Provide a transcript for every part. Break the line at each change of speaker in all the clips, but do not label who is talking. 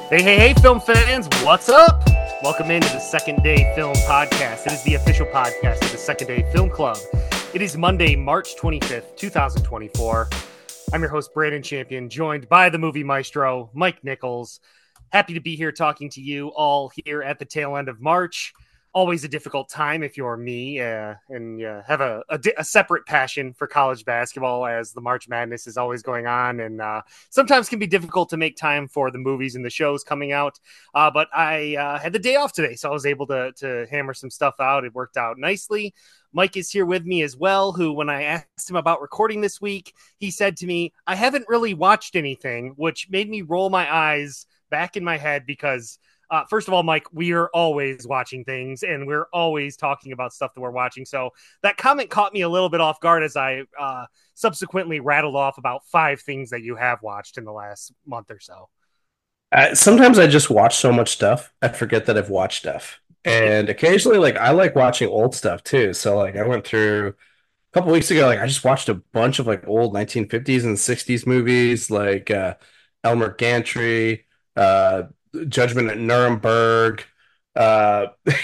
Hey, film fans, what's up? Welcome into the Second Day Film Podcast. It is the official podcast of the Second Day Film Club. It is Monday, March 25th, 2024. I'm your host, Brandon Champion, joined by the movie maestro, Mike Nichols. Happy to be here talking to you all here at the tail end of March. Always a difficult time if you're me and have a separate passion for college basketball, as the March Madness is always going on, and sometimes can be difficult to make time for the movies and the shows coming out. But I had the day off today, so I was able to hammer some stuff out. It worked out nicely. Mike is here with me as well, who, when I asked him about recording this week, he said to me, I haven't really watched anything, which made me roll my eyes back in my head because first of all, Mike, we are always watching things and we're always talking about stuff that we're watching. So that comment caught me a little bit off guard as I subsequently rattled off about 5 things that you have watched in the last month or so.
Sometimes I just watch so much stuff, I forget that I've watched stuff. And occasionally, I like watching old stuff too. So, I went through a couple weeks ago, I just watched a bunch of old 1950s and 60s movies, Elmer Gantry, Judgment at Nuremberg, uh,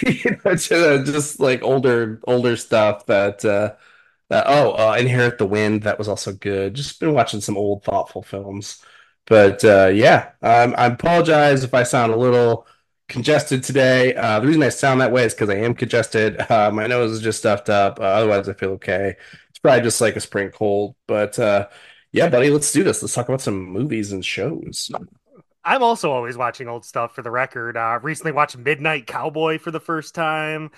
just like older stuff Inherit the Wind, that was also good. Just been watching some old thoughtful films. But yeah, I apologize if I sound a little congested today. The reason I sound that way is because I am congested. My nose is just stuffed up. Otherwise, I feel okay. It's probably just like a spring cold. But yeah, buddy, let's do this. Let's talk about some movies and shows.
I'm also always watching old stuff for the record. Recently watched Midnight Cowboy for the first time.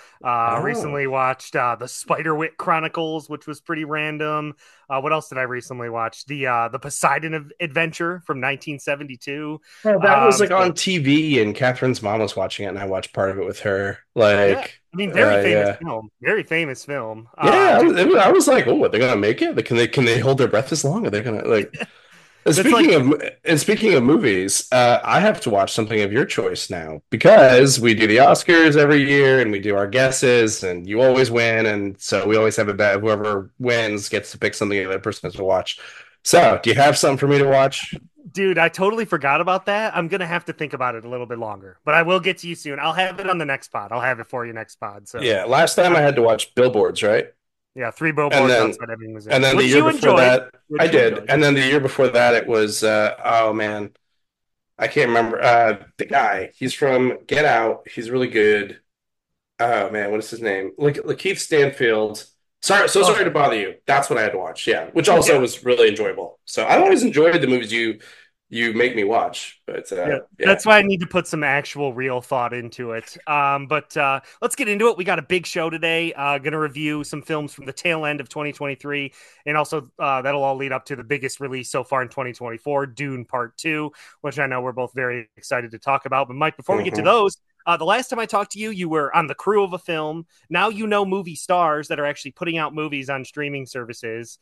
Oh,
Recently watched the Spiderwick Chronicles, which was pretty random. What else did I recently watch? The Poseidon Adventure from 1972.
well, that was
So
on TV, and Catherine's mom was watching it, and I watched part of it with her.
yeah, I mean, very famous
Yeah.
film. Very famous film.
Yeah, I was like, oh, are they gonna make it? Can they hold their breath this long? Are they gonna And
That's like
speaking of movies, I have to watch something of your choice now because we do the Oscars every year and we do our guesses, and you always win, and so we always have a bet. Whoever wins gets to pick something the other person has to watch. So, do you have something for me to watch?
Dude, I totally forgot about that. I'm gonna have to think about it a little bit longer, but I will get to you soon. I'll have it on the next pod. I'll have it for you next pod. So,
Yeah, last time I had to watch Billboards, right?
yeah, Three
And
Billboards
then
Outside Ebbing,
and
Missouri,
then the
which
year
you
before
enjoyed.
that, I
Which you
did.
enjoyed.
And then the year before that, it was oh man, I can't remember the guy. He's from Get Out. He's really good. Oh man, what is his name? Like Lakeith Stanfield. Sorry to
Okay.
bother you. That's what I had to watch. Yeah, which
Yeah.
also was really enjoyable. So I always enjoyed the movies you make me watch. But
Yeah,
yeah.
that's why I need to put some actual real thought into it. But let's get into it. We got a big show today. Going to review some films from the tail end of 2023, and also that'll all lead up to the biggest release so far in 2024, Dune Part Two, which I know we're both very excited to talk about. But Mike, before we get to
hmm
those, the last time I talked to you, you were on the crew of a film. Now you know movie stars that are actually putting out movies on streaming services.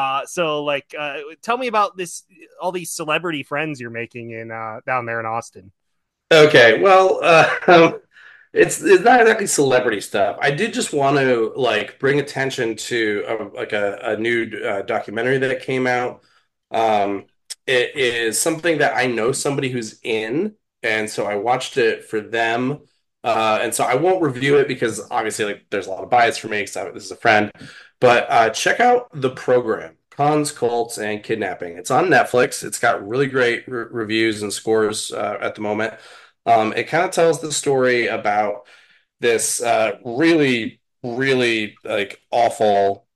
Tell me about this, all these celebrity friends you're making in down there in Austin.
Okay. Well, it's not exactly celebrity stuff. I did just want to bring attention to a new documentary that came out. Um, it is something that I know somebody who's in, and so I watched it for them. And so I won't review it because obviously there's a lot of bias for me because this is a friend. But check out The Program: Cons, Cults, and Kidnapping. It's on Netflix. It's got really great reviews and scores at the moment. It kind of tells the story about this really awful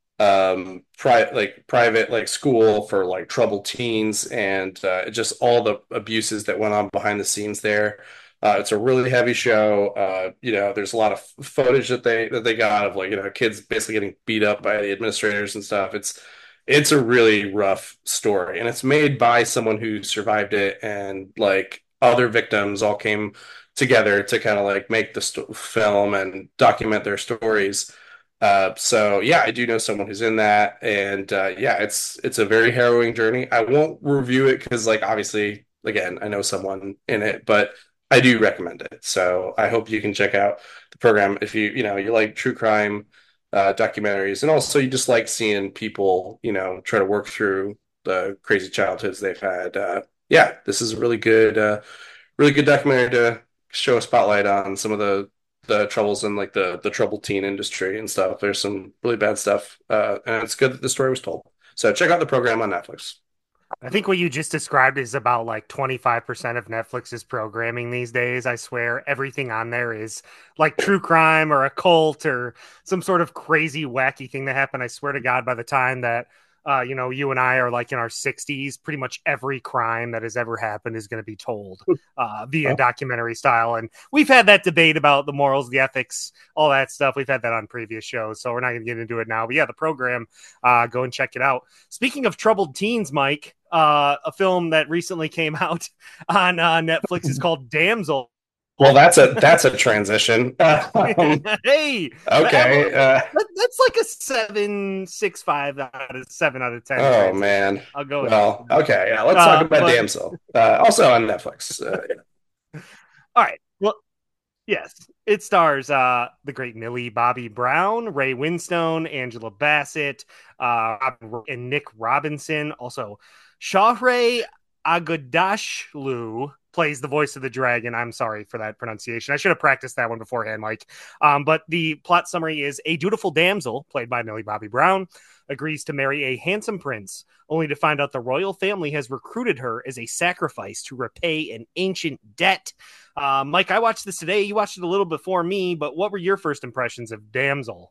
private school for troubled teens and just all the abuses that went on behind the scenes there. It's a really heavy show. There's a lot of footage that they got of kids basically getting beat up by the administrators and stuff. It's a really rough story, and it's made by someone who survived it, and other victims all came together to kind of make the film and document their stories. So yeah, I do know someone who's in that, and yeah, it's a very harrowing journey. I won't review it because obviously, again, I know someone in it, but I do recommend it. So I hope you can check out the program if you like true crime documentaries, and also you just like seeing people try to work through the crazy childhoods they've had. Yeah, this is a really good documentary to show a spotlight on some of the troubles in like the troubled teen industry and stuff. There's some really bad stuff, and it's good that the story was told. So check out the program on Netflix.
I think what you just described is about like 25% of Netflix's programming these days. I swear everything on there is like true crime or a cult or some sort of crazy, wacky thing that happened. I swear to God, by the time that, you and I are like in our 60s, pretty much every crime that has ever happened is going to be told via
Oh,
documentary style. And we've had that debate about the morals, the ethics, all that stuff. We've had that on previous shows. So we're not going to get into it now. But yeah, the program, go and check it out. Speaking of troubled teens, Mike, a film that recently came out on Netflix is called Damsel.
well, that's a transition.
Hey,
Okay.
that's like a 7.65 out of 7 out of 10
Oh
transition.
man.
I'll go with that.
Well, okay. Yeah, let's talk about
But
Damsel. Also on Netflix.
all right. Well, yes, it stars the great Millie Bobby Brown, Ray Winstone, Angela Bassett, and Nick Robinson. Also, Shahre Agadashlu plays the voice of the dragon. I'm sorry for that pronunciation. I should have practiced that one beforehand, Mike. But the plot summary is a dutiful damsel, played by Millie Bobby Brown, agrees to marry a handsome prince, only to find out the royal family has recruited her as a sacrifice to repay an ancient debt. Mike, I watched this today. You watched it a little before me, but what were your first impressions of Damsel?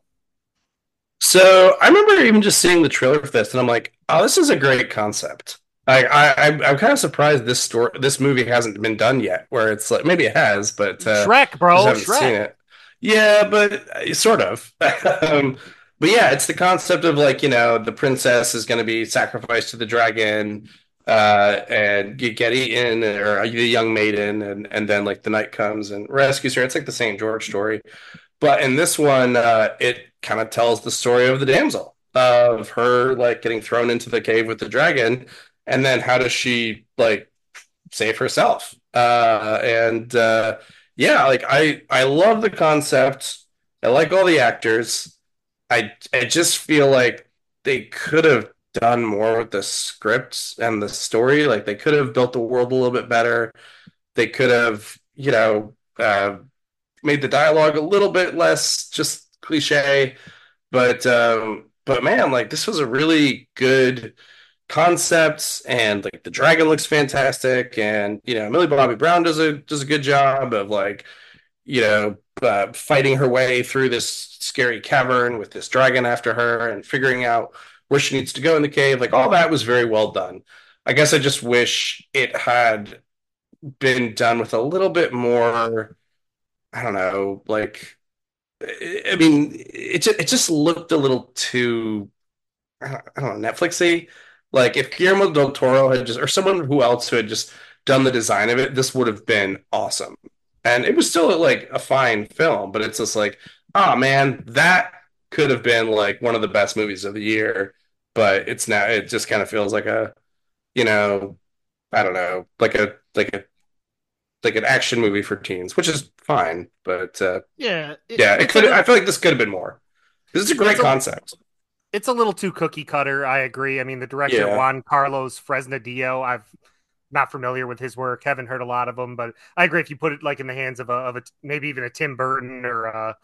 So I remember even just seeing the trailer for this, and I'm like, "Oh, this is a great concept." I'm kind of surprised this movie hasn't been done yet. Where it's like maybe it has, but
Shrek,
just
bro,
haven't seen
Shrek.
it. Yeah, but sort of. um, but yeah, it's the concept of like the princess is going to be sacrificed to the dragon, and get eaten, or the young maiden, and then like the knight comes and rescues her. It's like the Saint George story. But in this one, it kind of tells the story of the damsel, of her like getting thrown into the cave with the dragon, and then how does she like save herself? And Yeah, like I love the concept. I like all the actors. I just feel like they could have done more with the scripts and the story. Like they could have built the world a little bit better. They could have, made the dialogue a little bit less just cliche. But man, like this was a really good concept, and like the dragon looks fantastic, and Millie Bobby Brown does a good job of like fighting her way through this scary cavern with this dragon after her and figuring out where she needs to go in the cave. Like all that was very well done. I guess I just wish it had been done with a little bit more. I don't know, like I mean, it just looked a little too I don't know, Netflixy. Like if Guillermo del Toro had just or someone who else who had just done the design of it, this would have been awesome. And it was still like a fine film, but it's just like, oh man, that could have been like one of the best movies of the year. But it just kind of feels like you know, I don't know, like an action movie for teens, which is fine. But
Yeah,
yeah, it
it's a
could. I
little.
feel like this could have been more. This is a great
It's a
concept.
it's a little too cookie cutter. I agree. I mean, the director
Yeah,
Juan Carlos Fresnadillo. I've not familiar with his work. Haven't heard a lot of him, but I agree. If you put it like in the hands of a maybe even a Tim Burton or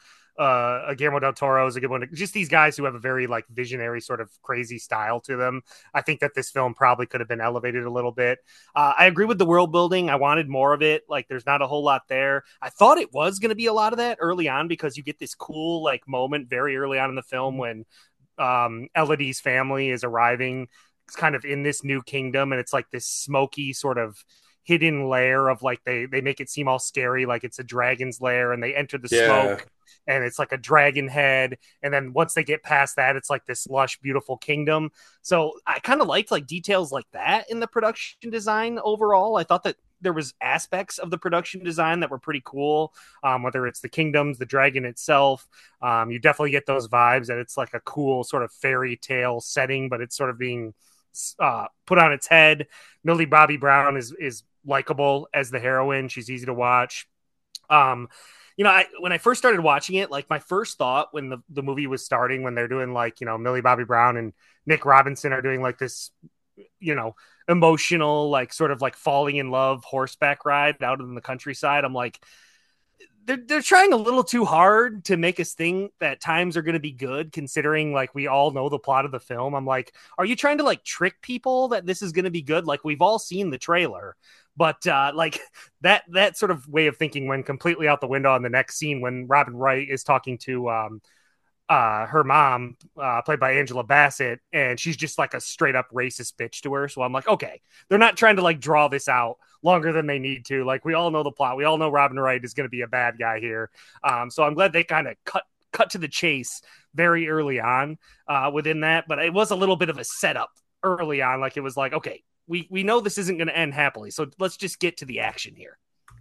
a Guillermo del Toro is a good one. Just these guys who have a very like visionary sort of crazy style to them. I think that this film probably could have been elevated a little bit. I agree with the world building. I wanted more of it. Like, there's not a whole lot there. I thought it was going to be a lot of that early on because you get this cool like moment very early on in the film when Elodie's family is arriving kind of in this new kingdom, and it's like this smoky sort of hidden lair of like they make it seem all scary, like it's a dragon's lair, and they enter the
yeah,
smoke and it's like a dragon head, and then once they get past that it's like this lush beautiful kingdom. So I kind of liked like details like that in the production design overall. I thought that there was aspects of the production design that were pretty cool, whether it's the kingdoms, the dragon itself. You definitely get those vibes that it's like a cool sort of fairy tale setting, but it's sort of being put on its head. Millie Bobby Brown is likable as the heroine. She's easy to watch. Um, when I first started watching it, like my first thought when the movie was starting, when they're doing like, Millie Bobby Brown and Nick Robinson are doing like this you know, emotional, like sort of like falling in love horseback ride out in the countryside. I'm like, they're trying a little too hard to make us think that times are going to be good, considering like we all know the plot of the film. I'm like, are you trying to like trick people that this is going to be good? Like we've all seen the trailer, but like that sort of way of thinking went completely out the window on the next scene when Robin Wright is talking to her mom, played by Angela Bassett, and she's just like a straight up racist bitch to her. So I'm like, okay, they're not trying to like draw this out longer than they need to. Like we all know the plot. We all know Robin Wright is going to be a bad guy here. So I'm glad they kind of cut to the chase very early on within that. But it was a little bit of a setup early on. Like it was like, okay, we know this isn't going to end happily, so let's just get to the action here.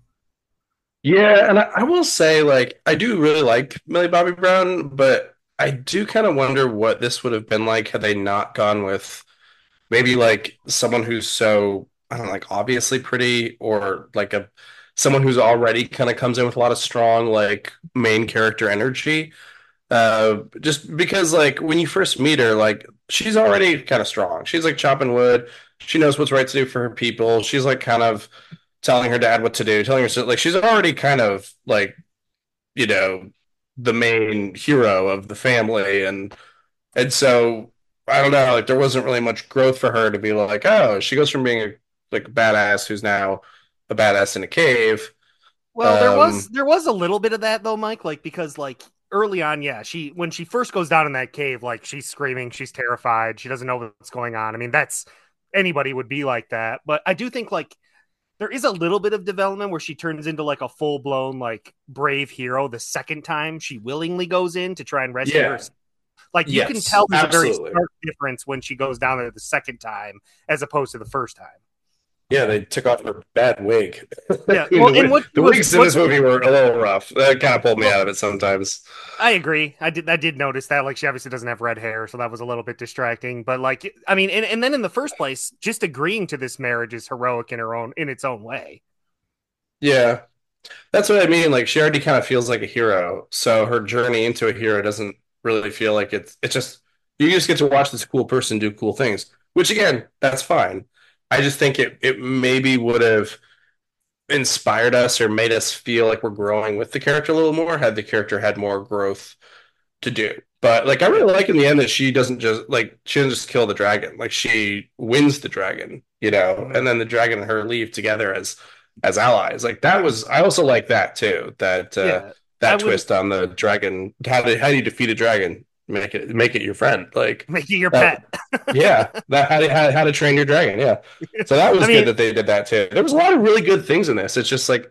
Yeah, and I will say, like, I do really like Millie Bobby Brown, but I do kind of wonder what this would have been like had they not gone with maybe like someone who's so, I don't know, like obviously pretty, or like a someone who's already kind of comes in with a lot of strong like main character energy. Just because like when you first meet her, like she's already kind of strong. She's like chopping wood. She knows what's right to do for her people. She's like kind of telling her dad what to do, telling her so like she's already kind of like, you know, the main hero of the family, and so I don't know, like there wasn't really much growth for her to be like, oh, she goes from being a like a badass who's now a badass in a cave.
Well,
Um,
there was a little bit of that though, Mike, like because like early on, yeah, she when she first goes down in that cave, like she's screaming, she's terrified, she doesn't know what's going on. I mean, that's anybody would be like that. But I do think like there is a little bit of development where she turns into like a full blown like brave hero the second time she willingly goes in to try and rescue her.
yeah,
Like you can
yes,
tell there's a very
absolutely.
stark difference when she goes down there the second time as opposed to the first time.
Yeah, they took off her bad wig. I
Yeah,
mean,
well, and what
the
was
wigs in
what
this movie were a little rough. That kind of pulled me
well,
out of it sometimes.
I agree. I did notice that. Like, she obviously doesn't have red hair, so that was a little bit distracting. But like, I mean, and then in the first place, just agreeing to this marriage is heroic in its own way.
Yeah, that's what I mean. Like she already kind of feels like a hero, so her journey into a hero doesn't really feel like it's just you just get to watch this cool person do cool things. Which again, that's fine. I just think it maybe would have inspired us or made us feel like we're growing with the character a little more had the character had more growth to do. But like I
Yeah,
really like in the end that she doesn't just kill the dragon. Like she wins the dragon, you know,
hmm
and then the dragon and her leave together as allies. Like that was I also like that too.
yeah. I
That
would
twist on the dragon. How do you defeat a dragon? Make it your friend. Like
make you your
that.
pet.
Yeah, that how to train your dragon. Yeah, so that
I
was good
mean,
that they did that too. There was a lot of really good things in this. It's just like,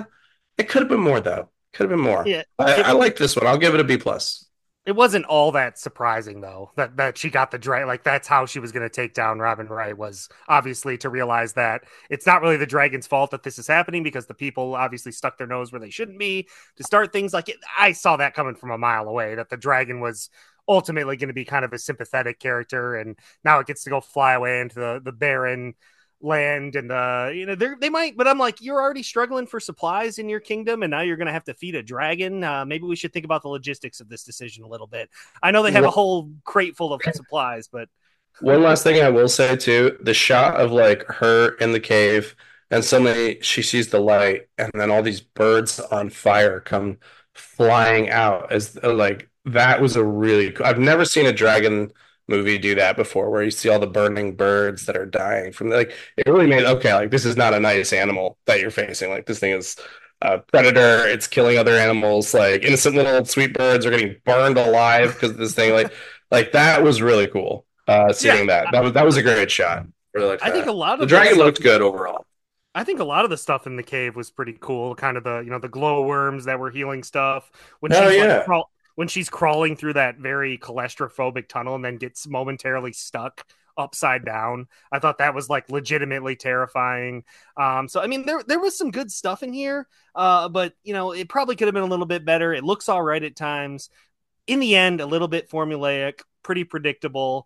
it could have been more though. Could have been more.
yeah.
I like this one. I'll give it a B plus.
It wasn't all that surprising though that she got the dragon. Like that's how she was going to take down Robin Wright, was obviously to realize that it's not really the dragon's fault that this is happening because the people obviously stuck their nose where they shouldn't be to start things like it. I saw that coming from a mile away, that the dragon was ultimately going to be kind of a sympathetic character, and now it gets to go fly away into the barren land, and they might, but I'm like, you're already struggling for supplies in your kingdom and now you're going to have to feed a dragon. Maybe we should think about the logistics of this decision a little bit. I know they have a
One
whole crate full of supplies, but
one last thing I will say too, the shot of like her in the cave and suddenly she sees the light and then all these birds on fire come flying out as like that was a really cool. I've never seen a dragon movie do that before where you see all the burning birds that are dying from like it really made okay, like this is not a nice animal that you're facing. Like this thing is a predator, it's killing other animals, like innocent little sweet birds are getting burned alive because of this thing. Like that was really cool.
yeah,
Seeing that was a great shot. Really like
I think a
that.
lot
The
of the
dragon
stuff
looked good overall.
I think a lot of the stuff in the cave was pretty cool. Kind of the the glow worms that were healing stuff when
Oh
she's
yeah,
when she's crawling through that very claustrophobic tunnel and then gets momentarily stuck upside down. I thought that was like legitimately terrifying. So I mean, there was some good stuff in here, but it probably could have been a little bit better. It looks all right at times. In the end, a little bit formulaic, pretty predictable.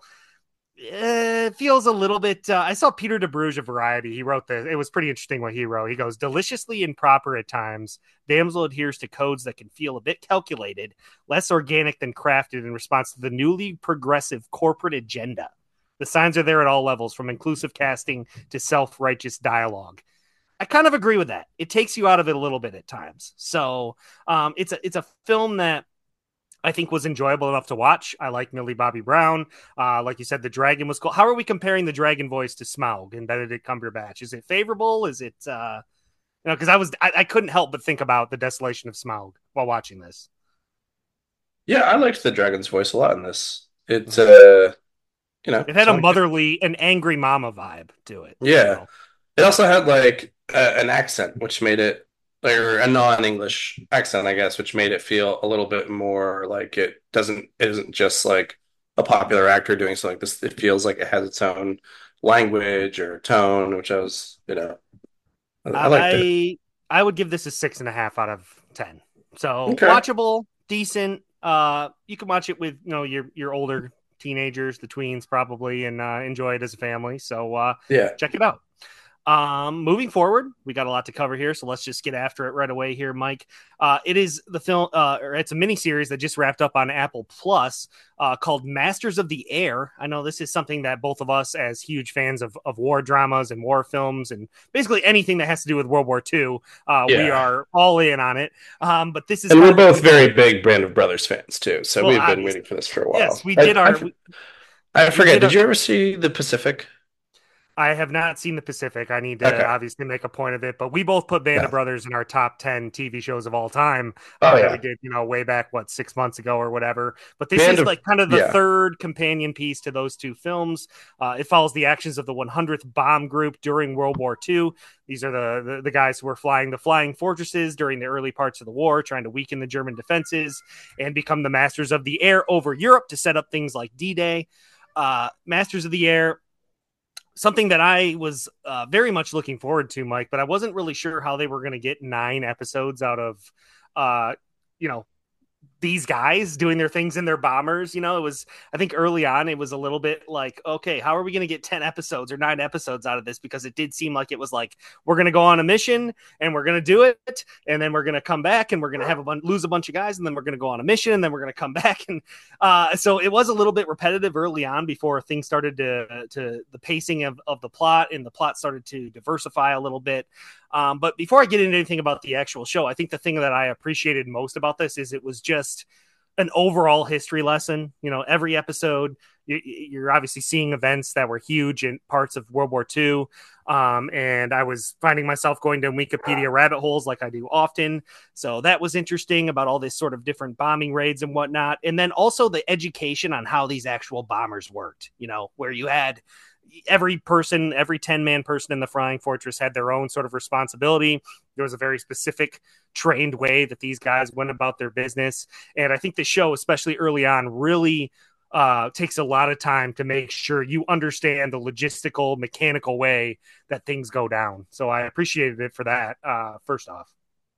It feels a little bit. I saw Peter DeBruge of Variety. He wrote this. It was pretty interesting what he wrote. He goes, deliciously improper at times. Damsel adheres to codes that can feel a bit calculated, less organic than crafted in response to the newly progressive corporate agenda. The signs are there at all levels, from inclusive casting to self-righteous dialogue. I kind of agree with that. It takes you out of it a little bit at times. So it's a film that I think was enjoyable enough to watch. I like Millie Bobby Brown. Like you said, the dragon was cool. How are we comparing the dragon voice to Smaug and Benedict Cumberbatch? Is it favorable? Is it because I couldn't help but think about the desolation of Smaug while watching this.
Yeah, I liked the dragon's voice a lot in this. It's
Mhm. It had a
sounded good.
motherly, an angry mama vibe to it.
Yeah.
So
It
yeah.
also had like an accent, which made it, or a non-English accent, I guess, which made it feel a little bit more like it isn't just like a popular actor doing something like this. It feels like it has its own language or tone, which I liked it.
I I would give this a 6.5 out of 10. So
Okay.
watchable, decent. You can watch it with your older teenagers, the tweens probably, and enjoy it as a family. So
Yeah.
check it out. Moving forward, we got a lot to cover here, so let's just get after it right away here, Mike. It is the film, or it's a mini series that just wrapped up on Apple Plus, called Masters of the Air. I know this is something that both of us, as huge fans of war dramas and war films, and basically anything that has to do with World War II, we
Yeah.
are all in on it. But this is
And
kind
we're
of a
both
prequel.
very big Band of Brothers fans too, so
Well,
we've been
obviously,
waiting for this for a while.
yes, we did our
I
we
forget.
did
Did
our
you ever see The Pacific?
I have not seen the Pacific. I need to
Okay.
obviously make a point of it, but we both put Band
No.
of Brothers in our top 10 TV shows of all time
Oh
that we
yeah.
did, way back, 6 months ago or whatever. But this
Band
is
of
like kind of the
yeah.
third companion piece to those two films. It follows the actions of the 100th Bomb Group during World War II. These are the guys who were flying the flying fortresses during the early parts of the war, trying to weaken the German defenses and become the masters of the air over Europe to set up things like D-Day. Masters of the Air, something that I was very much looking forward to, Mike, but I wasn't really sure how they were going to get 9 episodes out of, uh, you know, these guys doing their things in their bombers. It was, I think early on, it was a little bit like, okay, how are we going to get 10 episodes or 9 episodes out of this? Because it did seem like it was like, we're going to go on a mission and we're going to do it. And then we're going to come back and we're going to lose a bunch of guys. And then we're going to go on a mission and then we're going to come back. And so it was a little bit repetitive early on before things started to the pacing of the plot, and the plot started to diversify a little bit. But before I get into anything about the actual show, I think the thing that I appreciated most about this is it was just an overall history lesson. Every episode, you're obviously seeing events that were huge in parts of World War II. And I was finding myself going to Wikipedia rabbit holes like I do often. So that was interesting about all this sort of different bombing raids and whatnot. And then also the education on how these actual bombers worked, where you had every person, every 10-man person in the Flying Fortress had their own sort of responsibility. There was a very specific trained way that these guys went about their business. And I think the show, especially early on, really takes a lot of time to make sure you understand the logistical, mechanical way that things go down. So I appreciated it for that, first off.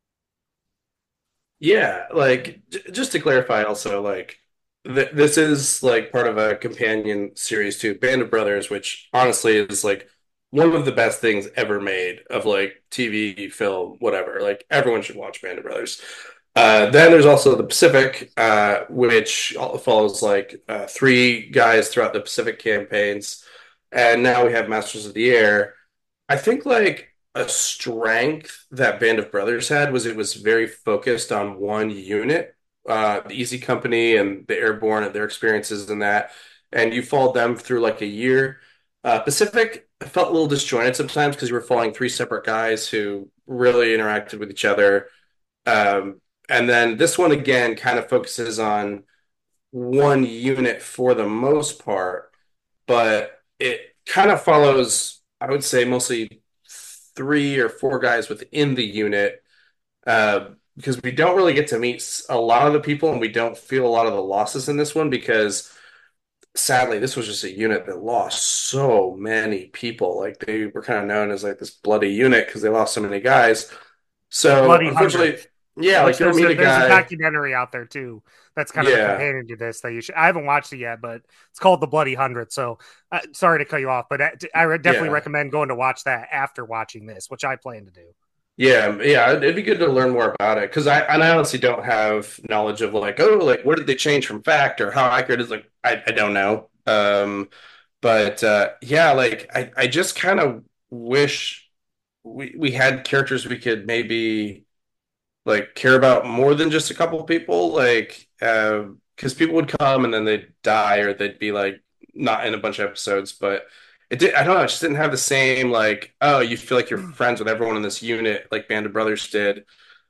Yeah, like just to clarify also, like this is like part of a companion series to Band of Brothers, which honestly is like one of the best things ever made of like TV, film, whatever. Like everyone should watch Band of Brothers. Then there's also the Pacific, which follows like three guys throughout the Pacific campaigns, and now we have Masters of the Air. I think like a strength that Band of Brothers had was it was very focused on one unit, the Easy Company and the Airborne and their experiences in that. And you followed them through like a year. Pacific felt a little disjointed sometimes because you were following three separate guys who really interacted with each other. And then this one again kind of focuses on one unit for the most part, but it kind of follows, I would say, mostly three or four guys within the unit, because we don't really get to meet a lot of the people and we don't feel a lot of the losses in this one because sadly this was just a unit that lost so many people. Like they were kind of known as like this bloody unit because they lost so many guys.
The
So
Bloody
unfortunately,
Hundredth,
yeah,
which
like you'll
there's
meet
a
a
there's a
guy.
documentary out there too. That's kind of a
Yeah,
companion to this that you should. I haven't watched it yet, but it's called The Bloody Hundredth. So sorry to cut you off, but I would definitely
yeah.
recommend going to watch that after watching this, which I plan to do.
Yeah. It'd be good to learn more about it because I honestly don't have knowledge of like, oh, like what did they change from fact or how accurate is like I don't know. But yeah, like I just kind of wish we had characters we could maybe like care about more than just a couple of people, like because people would come and then they'd die or they'd be like not in a bunch of episodes, but it did, I don't know, it just didn't have the same like, oh, you feel like you're friends with everyone in this unit like Band of Brothers did.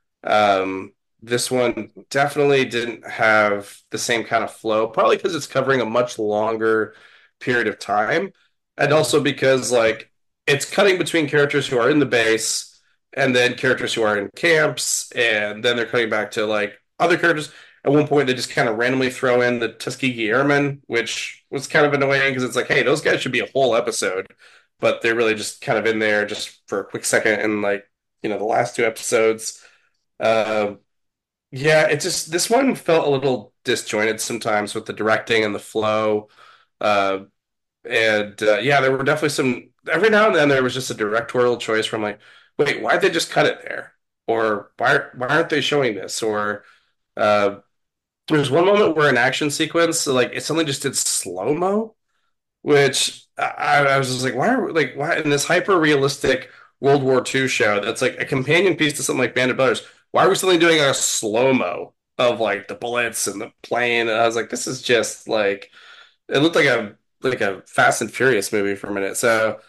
This one definitely didn't have the same kind of flow, probably because it's covering a much longer period of time, and
Mhm.
also because like it's cutting between characters who are in the base and then characters who are in camps, and then they're cutting back to like other characters. At one point, they just kind of randomly throw in the Tuskegee Airmen, which was kind of annoying because it's like, hey, those guys should be a whole episode, but they're really just kind of in there just for a quick second in like the last two episodes. Uh, yeah, it just this one felt a little disjointed sometimes with the directing and the flow. Uh, and yeah, there were definitely some. Every now and then there was just a directorial choice from like, wait, why'd they just cut it there? Or why aren't they showing this? Or uh, there's one moment where an action sequence, so, like it suddenly just did slow mo, which I was just like, why in this hyper realistic World War II show that's like a companion piece to something like Band of Brothers? Why are we suddenly doing a slow mo of like the bullets and the plane? And I was like, this is just like it looked like a Fast and Furious movie for a minute. So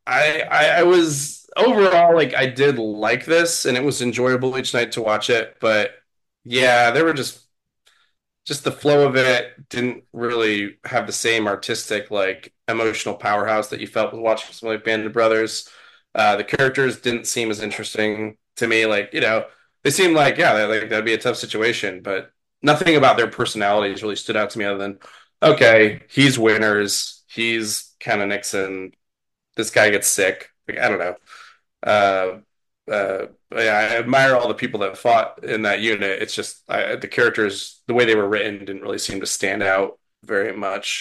I was overall like I did like this and it was enjoyable each night to watch it, but yeah, there were just the flow of it didn't really have the same artistic like emotional powerhouse that you felt with watching something like Band of Brothers. The characters didn't seem as interesting to me. Like they seemed like like that'd be a tough situation, but nothing about their personalities really stood out to me other than okay, he's Winners, he's kind of Nixon. This guy gets sick. Like I don't know. Uh, yeah, I admire all the people that fought in that unit. It's just the characters, the way they were written, didn't really seem to stand out very much.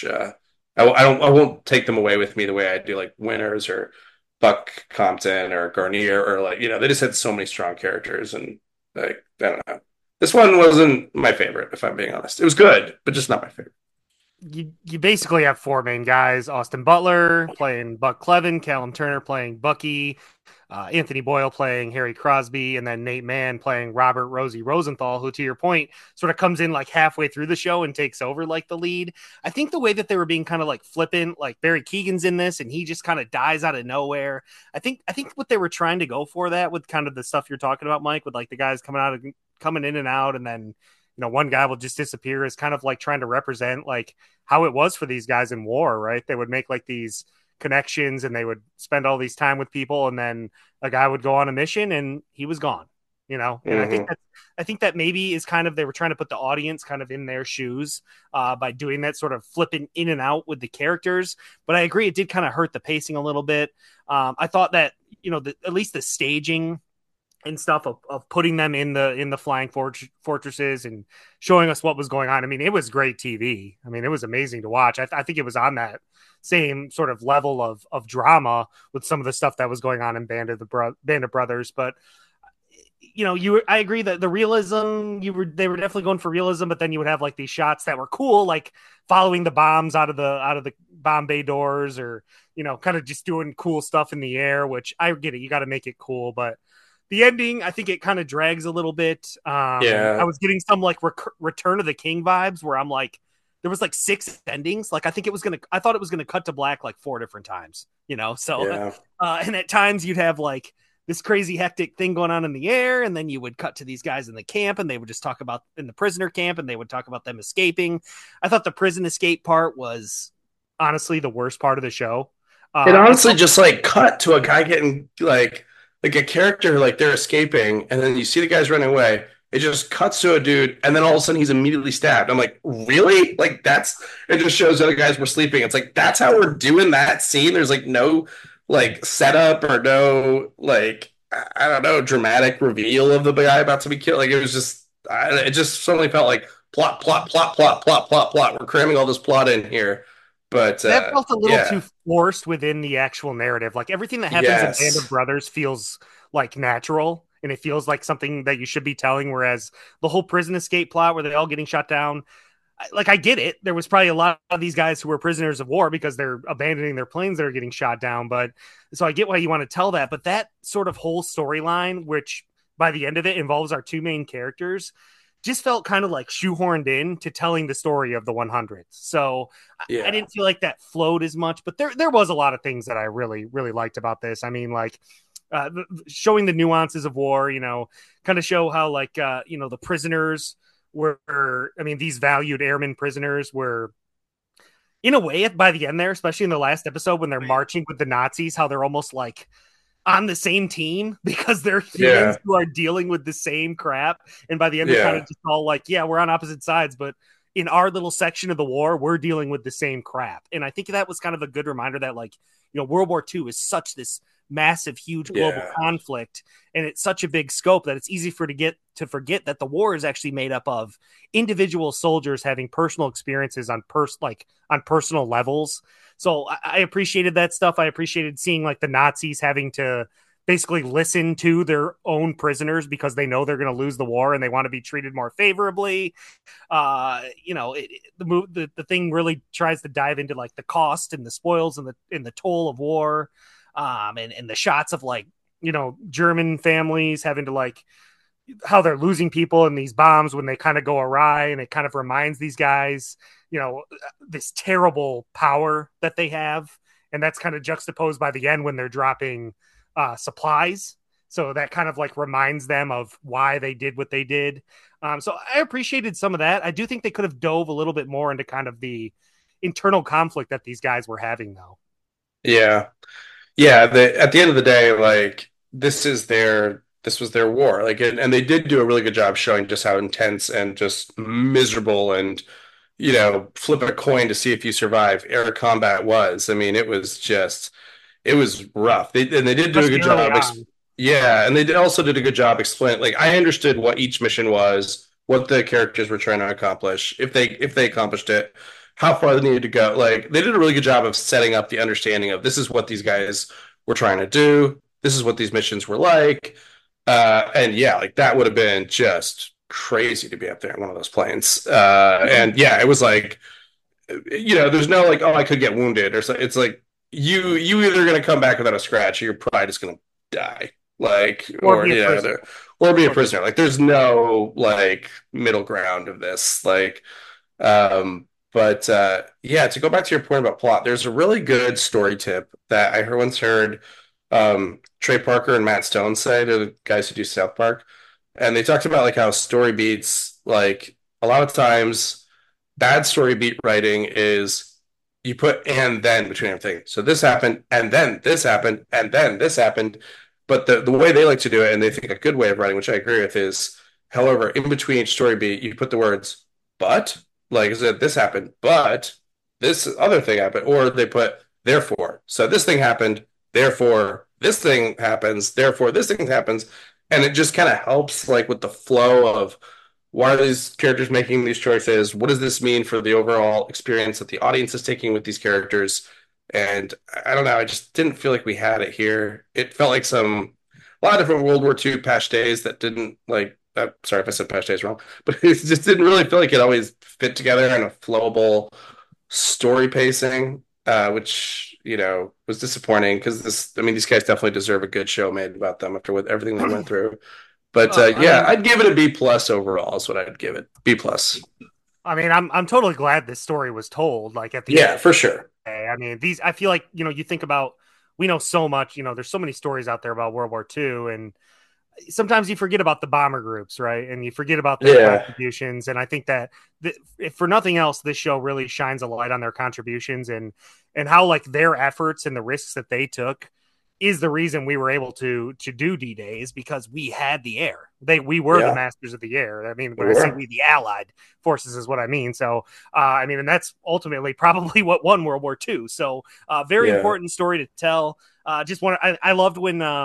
I won't take them away with me the way I do like Winners or Buck Compton or Garnier or like they just had so many strong characters and like I don't know. This one wasn't my favorite, if I'm being honest. It was good, but just not my favorite.
You basically have four main guys: Austin Butler playing Buck Clevin, Callum Turner playing Bucky, Anthony Boyle playing Harry Crosby, and then Nate Mann playing Robert Rosie Rosenthal, who, to your point, sort of comes in like halfway through the show and takes over like the lead. I think the way that they were being kind of like flippant, like Barry Keegan's in this, and he just kind of dies out of nowhere. I think what they were trying to go for that with kind of the stuff you're talking about, Mike, with like the guys coming in and out, and then one guy will just disappear is kind of like trying to represent like how it was for these guys in war, right? They would make like these connections and they would spend all these time with people, and then a guy would go on a mission and he was gone. And
Hmm.
I think that maybe is kind of they were trying to put the audience kind of in their shoes by doing that, sort of flipping in and out with the characters. But I agree, it did kind of hurt the pacing a little bit. I thought that at least the staging and stuff of putting them in the flying fortresses and showing us what was going on. I mean, it was great TV. I mean, it was amazing to watch. I think it was on that same sort of level of drama with some of the stuff that was going on in Band of Brothers. But I agree that the realism they were definitely going for realism, but then you would have like these shots that were cool, like following the bombs out of the bomb bay doors, or kind of just doing cool stuff in the air. Which I get it, you got to make it cool, but the ending, I think it kind of drags a little bit. And I
Yeah.
was getting some like Return of the King vibes where I'm like, there was like six endings. Like I thought it was gonna cut to black like four different times. So,
Yeah.
and at times you'd have like this crazy hectic thing going on in the air, and then you would cut to these guys in the camp, and they would just talk about in the prisoner camp, and they would talk about them escaping. I thought the prison escape part was honestly the worst part of the show.
It
I
honestly
felt
just like cut to a guy getting like a character like they're escaping, and then you see the guys running away. It just cuts to a dude, and then all of a sudden he's immediately stabbed. I'm like, really? Like that's it just shows the other guys were sleeping. It's like that's how we're doing that scene. There's like no like setup or no like I don't know dramatic reveal of the guy about to be killed. Like it was just it just suddenly felt like plot plot plot plot plot plot plot. We're cramming all this plot in here, but
that felt a little too
yeah.
forced within the actual narrative. Like everything that happens in Band of
Yes.
Brothers feels like natural, and it feels like something that you should be telling. Whereas the whole prison escape plot, where they're all getting shut down, like, I get it. There was probably a lot of these guys who were prisoners of war because they're abandoning their planes that are getting shot down. But so I get why you want to tell that. But that sort of whole storyline, which by the end of it involves our two main characters, just felt kind of like shoehorned in to telling the story of the 100th. So I
Yeah.
didn't feel like that flowed as much, but there was a lot of things that I really, really liked about this. I mean, like, showing the nuances of war, kind of show how, like, the prisoners were, I mean, these valued airmen prisoners were, in a way, by the end there, especially in the last episode when they're marching with the Nazis, how they're almost like on the same team because they're humans
Yeah.
who are dealing with the same crap. And by the end, they're kind of
Yeah.
just all like, yeah, we're on opposite sides, but in our little section of the war, we're dealing with the same crap. And I think that was kind of a good reminder that, like, World War II is such this massive, huge global
Yeah.
conflict, and it's such a big scope that it's easy to forget that the war is actually made up of individual soldiers having personal experiences on personal levels. So I appreciated that stuff. I appreciated seeing, like, the Nazis having to basically listen to their own prisoners because they know they're going to lose the war and they want to be treated more favorably. The thing really tries to dive into, like, the cost and the spoils and the toll of war, and the shots of, like, German families having to, like, how they're losing people in these bombs when they kind of go awry, and it kind of reminds these guys, this terrible power that they have, and that's kind of juxtaposed by the end when they're dropping supplies. So that kind of, like, reminds them of why they did what they did. So I appreciated some of that. I do think they could have dove a little bit more into kind of the internal conflict that these guys were having, though.
Yeah. Yeah. At the end of the day, like this was their war. Like, and they did do a really good job showing just how intense and just miserable and, flip a coin to see if you survive air combat was. I mean, it was rough. And they did do a
Especially
good
early
job.
on.
Yeah, and also did a good job explaining. Like, I understood what each mission was, what the characters were trying to accomplish, if they accomplished it, how far they needed to go. Like, they did a really good job of setting up the understanding of this is what these guys were trying to do. This is what these missions were like. And yeah, like that would have been just crazy to be up there in one of those planes. And yeah, it was like, there's no like, oh, I could get wounded or so. It's like you either going to come back without a scratch or you're probably just going to die. Like,
Or be a prisoner.
or be a prisoner. Like, there's no like middle ground of this. Like, but yeah, to go back to your point about plot, there's a really good story tip that I once heard Trey Parker and Matt Stone say, to the guys who do South Park, and they talked about like how story beats, like, a lot of times bad story beat writing is you put and then between everything. So this happened, and then this happened, and then this happened. But the way they like to do it, and they think a good way of writing, which I agree with, is, however, in between each story beat, you put the words but, like, is it this happened, but this other thing happened, or they put therefore. So this thing happened, therefore this thing happens, therefore this thing happens, and it just kind of helps, like, with the flow of why are these characters making these choices? What does this mean for the overall experience that the audience is taking with these characters? And I don't know, I just didn't feel like we had it here. It felt like a lot of different World War II patch days that didn't like. Sorry if I said patch days wrong, but it just didn't really feel like it always fit together in a flowable story pacing, which was disappointing because I mean, these guys definitely deserve a good show made about them after with everything they went through. But
I
yeah,
mean,
I'd give it a B plus overall. Is what I'd give it. B plus.
I'm totally glad this story was told. Like, at the end
Yeah,
of
for sure.
the day, I mean, I feel like, you think about, we know so much. There's so many stories out there about World War II, and sometimes you forget about the bomber groups, right? And you forget about their
Yeah,
contributions. And I think that, if for nothing else, this show really shines a light on their contributions, and how, like, their efforts and the risks that they took is the reason we were able to do D-Days, because we had the air. We were the
yeah,
masters of the air. I mean,
we
when I say
were.
we, the Allied forces is what I mean. So, I mean, and that's ultimately probably what won World War II. So, very
Yeah.
important story to tell. I loved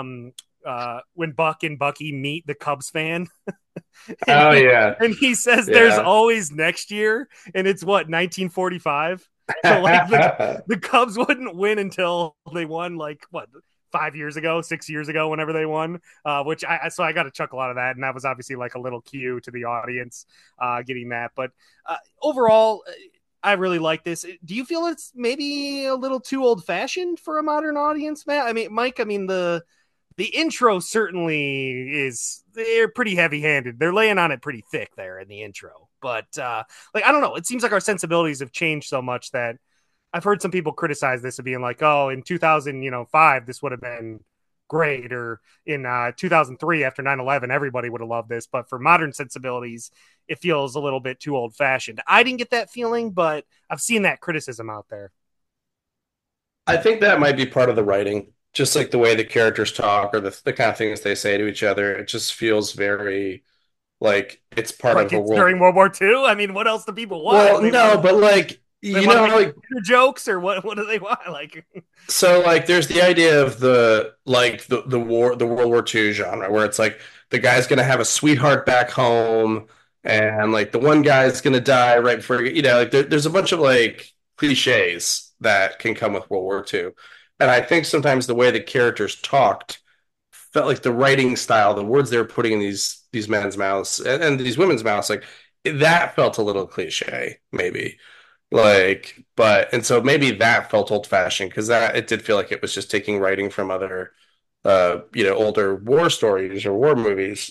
when Buck and Bucky meet the Cubs fan, and
Oh
he
yeah,
and he says there's
yeah.
always next year, and it's what, 1945. So, like, the Cubs wouldn't win until they won, like, what, 5 years ago, 6 years ago, whenever they won. Which I got a chuckle out of that, and that was obviously like a little cue to the audience getting that. But overall, I really like this. Do you feel it's maybe a little too old fashioned for a modern audience, Matt? I mean, Mike, I mean the intro certainly is, they're pretty heavy handed. They're laying on it pretty thick there in the intro. But like, I don't know. It seems like our sensibilities have changed so much that I've heard some people criticize this of being like, oh, in 2005, this would have been great. Or in 2003, after 9/11, everybody would have loved this. But for modern sensibilities, it feels a little bit too old fashioned. I didn't get that feeling, but I've seen that criticism out there.
I think that might be part of the writing, just like the way the characters talk or the kind of things they say to each other. It just feels very like it's part
Like
of a
it's
world.
during World War II. I mean, what else do people want?
Well, no, but like
They
you
want to
know,
make
like
jokes, or what? What do they want? Like,
so like there's the idea of the war the World War II genre where it's like the guy's gonna have a sweetheart back home and like the one guy's gonna die right before like there's a bunch of like cliches that can come with World War II. And I think sometimes the way the characters talked felt like the writing style, the words they were putting in these men's mouths and these women's mouths, like that felt a little cliche, maybe. Like, but and so maybe that felt old fashioned because that it did feel like it was just taking writing from other older war stories or war movies.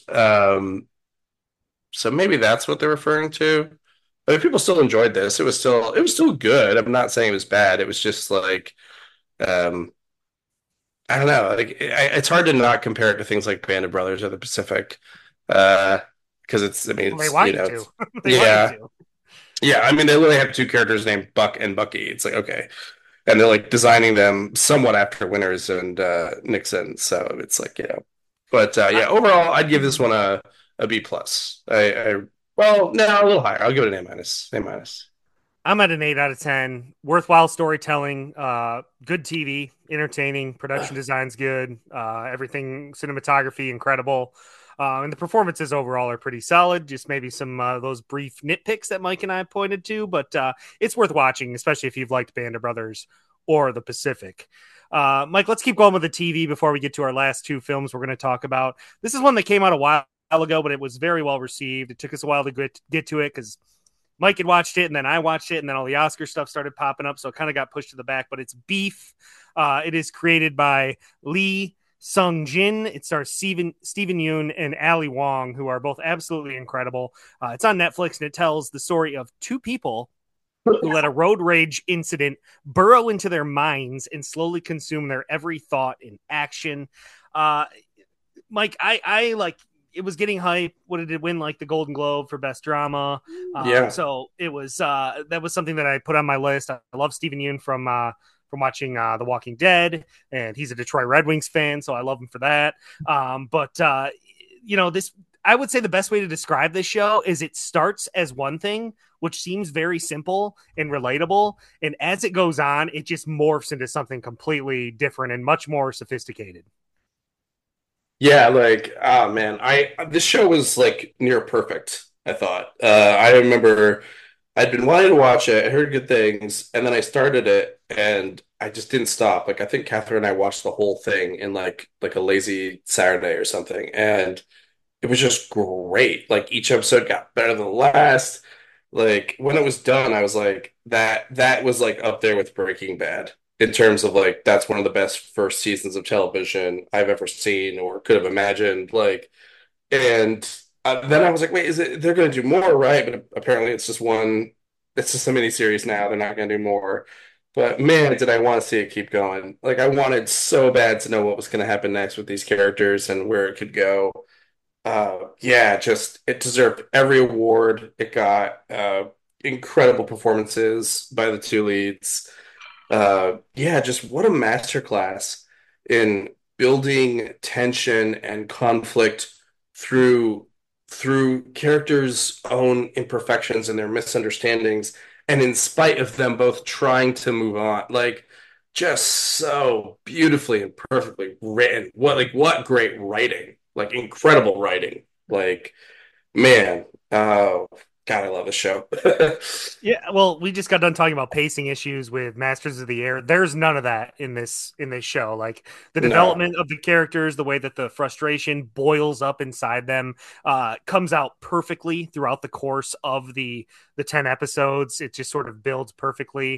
So maybe that's what they're referring to. I mean, people still enjoyed this. It was still good. I'm not saying it was bad. It was just like um I don't know. Like it's hard to not compare it to things like Band of Brothers or The Pacific. Uh because it's I mean
well, they
it's
want you to. They want you
yeah.
to.
Yeah, I mean they literally have two characters named Buck and Bucky. It's like okay. And they're like designing them somewhat after Winters and Nixon. So it's like, but
I,
yeah, overall, I'd give this one a B plus. Well, no, a little higher. I'll give it an A minus. A minus.
I'm at an 8 out of 10. Worthwhile storytelling, good TV, entertaining, production design's good, everything, cinematography, incredible. And the performances overall are pretty solid. Just maybe some those brief nitpicks that Mike and I pointed to, but it's worth watching, especially if you've liked Band of Brothers or The Pacific. Mike, let's keep going with the TV before we get to our last two films we're going to talk about. This is one that came out a while ago, but it was very well received. It took us a while to get to it because Mike had watched it, and then I watched it, and then all the Oscar stuff started popping up, so it kind of got pushed to the back. But it's Beef. It is created by Lee Sung Jin. It stars Steven Yeun and Ali Wong, who are both absolutely incredible. It's on Netflix, and it tells the story of two people who let a road rage incident burrow into their minds and slowly consume their every thought and action. Uh, Mike, I like, it was getting hype. What did it win? Like the Golden Globe for best drama.
Yeah,
So it was that was something that I put on my list. I love Steven Yeun from watching The Walking Dead, and he's a Detroit Red Wings fan, so I love him for that. But this, I would say the best way to describe this show is it starts as one thing, which seems very simple and relatable, and as it goes on, it just morphs into something completely different and much more sophisticated.
yeah. Like, oh man, I this show was like near perfect. I thought. I remember I'd been wanting to watch it. I heard good things, and then I started it, and I just didn't stop. Like, I think Catherine and I watched the whole thing in like a lazy Saturday or something, and it was just great. Like each episode got better than the last. Like when it was done, I was like, that was like up there with Breaking Bad in terms of like that's one of the best first seasons of television I've ever seen or could have imagined. Like, and then I was like, wait, is it they're going to do more, right? But apparently, it's just a mini series now. They're not going to do more. But man, did I want to see it keep going. Like I wanted so bad to know what was going to happen next with these characters and where it could go. Yeah, just it deserved every award it got. Incredible performances by the two leads. Yeah, just what a masterclass in building tension and conflict through through characters' own imperfections and their misunderstandings, and in spite of them both trying to move on. Like just so beautifully and perfectly written. What great writing. Like incredible writing. Like man, God, I love the show.
Yeah, well, we just got done talking about pacing issues with Masters of the Air. There's none of that in this show. Like the
No.
development of the characters, the way that the frustration boils up inside them, comes out perfectly throughout the course of the 10 episodes. It just sort of builds perfectly.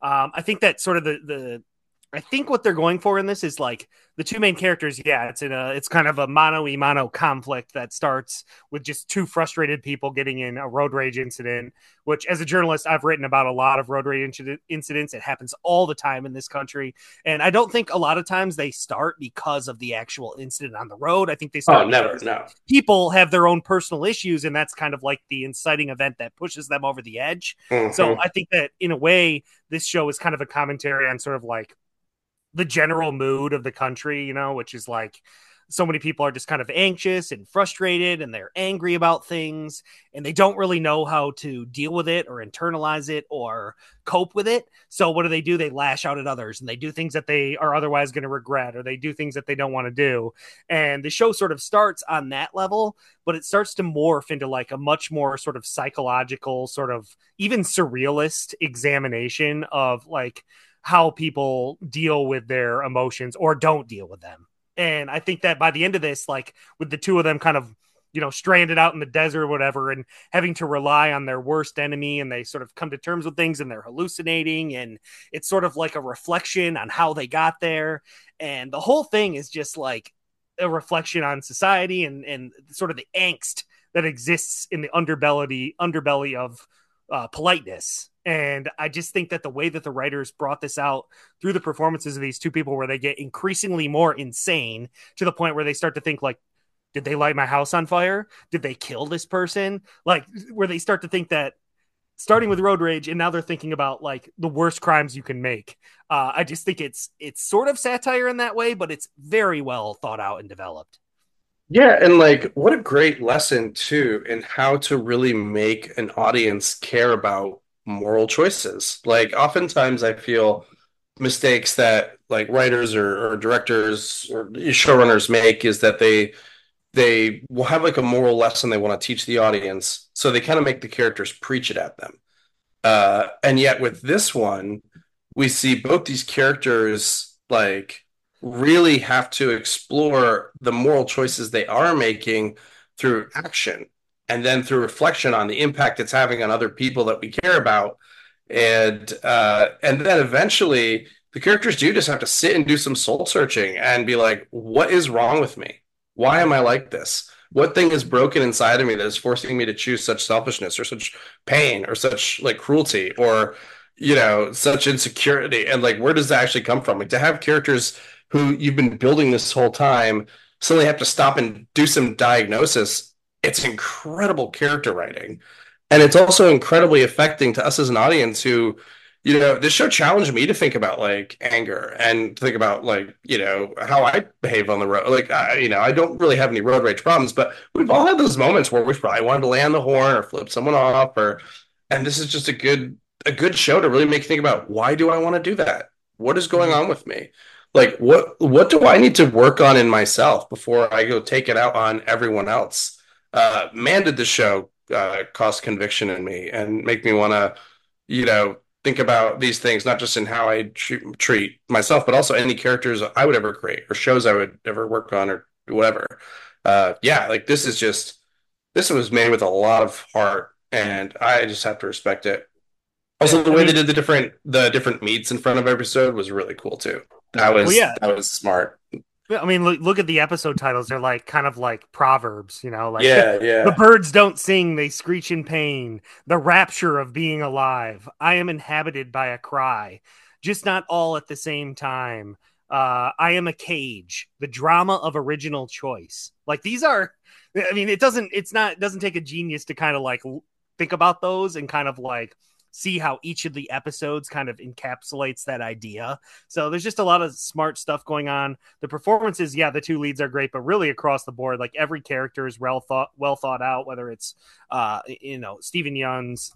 I think that sort of the I think what they're going for in this is like the two main characters. Yeah, it's kind of a mano a mano conflict that starts with just two frustrated people getting in a road rage incident, which as a journalist, I've written about a lot of road rage incidents. It happens all the time in this country. And I don't think a lot of times they start because of the actual incident on the road. I think they
Oh,
start
never.
because
No.
people have their own personal issues. And that's kind of like the inciting event that pushes them over the edge. So
Hmm.
I think that in a way, this show is kind of a commentary on sort of like the general mood of the country, you know, which is like so many people are just kind of anxious and frustrated and they're angry about things and they don't really know how to deal with it or internalize it or cope with it. So what do? They lash out at others and they do things that they are otherwise going to regret or they do things that they don't want to do. And the show sort of starts on that level, but it starts to morph into like a much more sort of psychological, sort of even surrealist examination of like how people deal with their emotions or don't deal with them. And I think that by the end of this, like with the two of them kind of, you know, stranded out in the desert or whatever and having to rely on their worst enemy and they sort of come to terms with things and they're hallucinating and it's sort of like a reflection on how they got there. And the whole thing is just like a reflection on society and sort of the angst that exists in the underbelly of politeness. And I just think that the way that the writers brought this out through the performances of these two people, where they get increasingly more insane to the point where they start to think like, did they light my house on fire? Did they kill this person? Like, where they start to think that starting with road rage and now they're thinking about like the worst crimes you can make. I just think it's sort of satire in that way, but it's very well thought out and developed.
Yeah, and like what a great lesson too in how to really make an audience care about moral choices. Like oftentimes I feel mistakes that like writers or directors or showrunners make is that they will have like a moral lesson they want to teach the audience, so they kind of make the characters preach it at them. And yet with this one, we see both these characters like really have to explore the moral choices they are making through action and then through reflection on the impact it's having on other people that we care about. And then eventually the characters do just have to sit and do some soul searching and be like, what is wrong with me? Why am I like this? What thing is broken inside of me that is forcing me to choose such selfishness or such pain or such like cruelty or such insecurity, and like where does that actually come from? Like to have characters who you've been building this whole time suddenly have to stop and do some diagnosis. It's incredible character writing, and it's also incredibly affecting to us as an audience who, this show challenged me to think about like anger and think about like, how I behave on the road. Like, I don't really have any road rage problems, but we've all had those moments where we've probably wanted to lay on the horn or flip someone off, and this is just a good show to really make you think about, why do I want to do that? What is going
Mhm.
on with me? Like, what do I need to work on in myself before I go take it out on everyone else? Man, did this show cause conviction in me and make me want to, think about these things, not just in how I treat myself, but also any characters I would ever create or shows I would ever work on or whatever. Yeah, like this was made with a lot of heart, and I just have to respect it. Also,
Yeah,
the
I
way they
mean,
did the different meats in front of every episode was really cool too. That
well,
was
yeah,
that was smart.
I mean, look at the episode titles. They're like kind of like proverbs, you know, like
Yeah,
the
yeah.
birds don't sing, they screech in pain. The rapture of being alive. I am inhabited by a cry, just not all at the same time. I am a cage. The drama of original choice. Like these are, I mean, it doesn't take a genius to kind of like think about those and kind of like see how each of the episodes kind of encapsulates that idea. So there's just a lot of smart stuff going on. The performances, yeah, the two leads are great, but really across the board, like every character is well thought out, whether it's Stephen Young's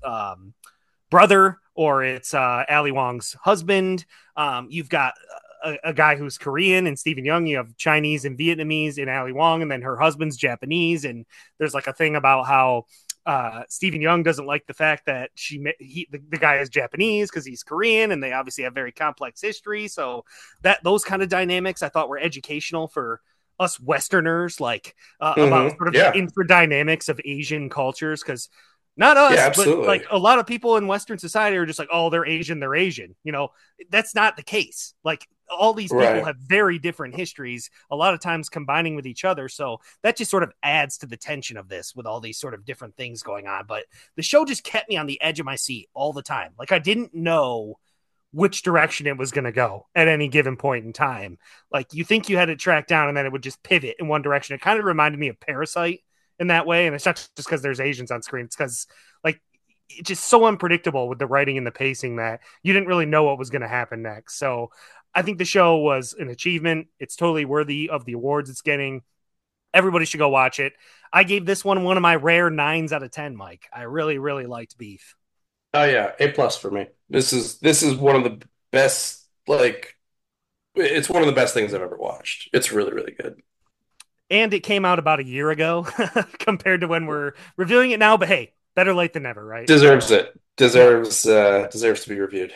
brother or it's Ali Wong's husband. You've got a guy who's Korean and Stephen Young. You have Chinese and Vietnamese in Ali Wong, and then her husband's Japanese. And there's like a thing about how Stephen Young doesn't like the fact that the guy is Japanese because he's Korean, and they obviously have very complex history. So that those kind of dynamics I thought were educational for us Westerners, like about sort of the
Yeah.
interdynamics of Asian cultures, because not
Yeah,
us, but
absolutely.
like a lot of people in Western society are just like, oh, they're Asian, they're Asian. You know, that's not the case. Like all these people
Right.
have very different histories, a lot of times combining with each other. So that just sort of adds to the tension of this with all these sort of different things going on. But the show just kept me on the edge of my seat all the time. Like I didn't know which direction it was going to go at any given point in time. Like you think you had it tracked down and then it would just pivot in one direction. It kind of reminded me of Parasite in that way. And it's not just because there's Asians on screen. It's because like it's just so unpredictable with the writing and the pacing that you didn't really know what was going to happen next. So I think the show was an achievement. It's totally worthy of the awards it's getting. Everybody should go watch it. I gave this one of my rare 9s out of 10, Mike. I really, really liked Beef.
Oh yeah, A+ for me. This is one of the best, like it's one of the best things I've ever watched. It's really, really good.
And it came out about a year ago compared to when we're reviewing it now. But hey, better late than never, right?
Deserves
So,
it.
yeah.
Deserves to be reviewed.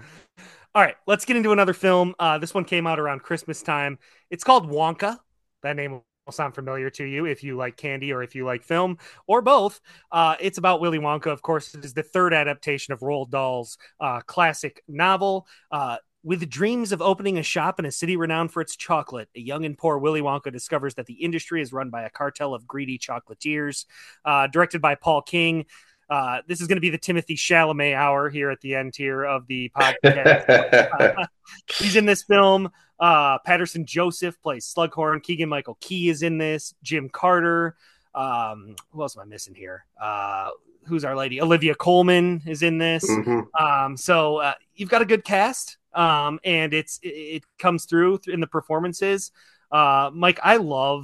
All right, let's get into another film. This one came out around Christmas time. It's called Wonka. That name will sound familiar to you if you like candy or if you like film or both. It's about Willy Wonka. Of course, it is the third adaptation of Roald Dahl's classic novel. With dreams of opening a shop in a city renowned for its chocolate, a young and poor Willy Wonka discovers that the industry is run by a cartel of greedy chocolatiers. Directed by Paul King. This is going to be the Timothy Chalamet hour here at the end here of the podcast. He's in this film. Patterson Joseph plays Slughorn. Keegan Michael Key is in this. Jim Carter. Who else am I missing here? Who's our lady? Olivia Colman is in this.
hmm
So you've got a good cast, and it comes through in the performances. Mike, I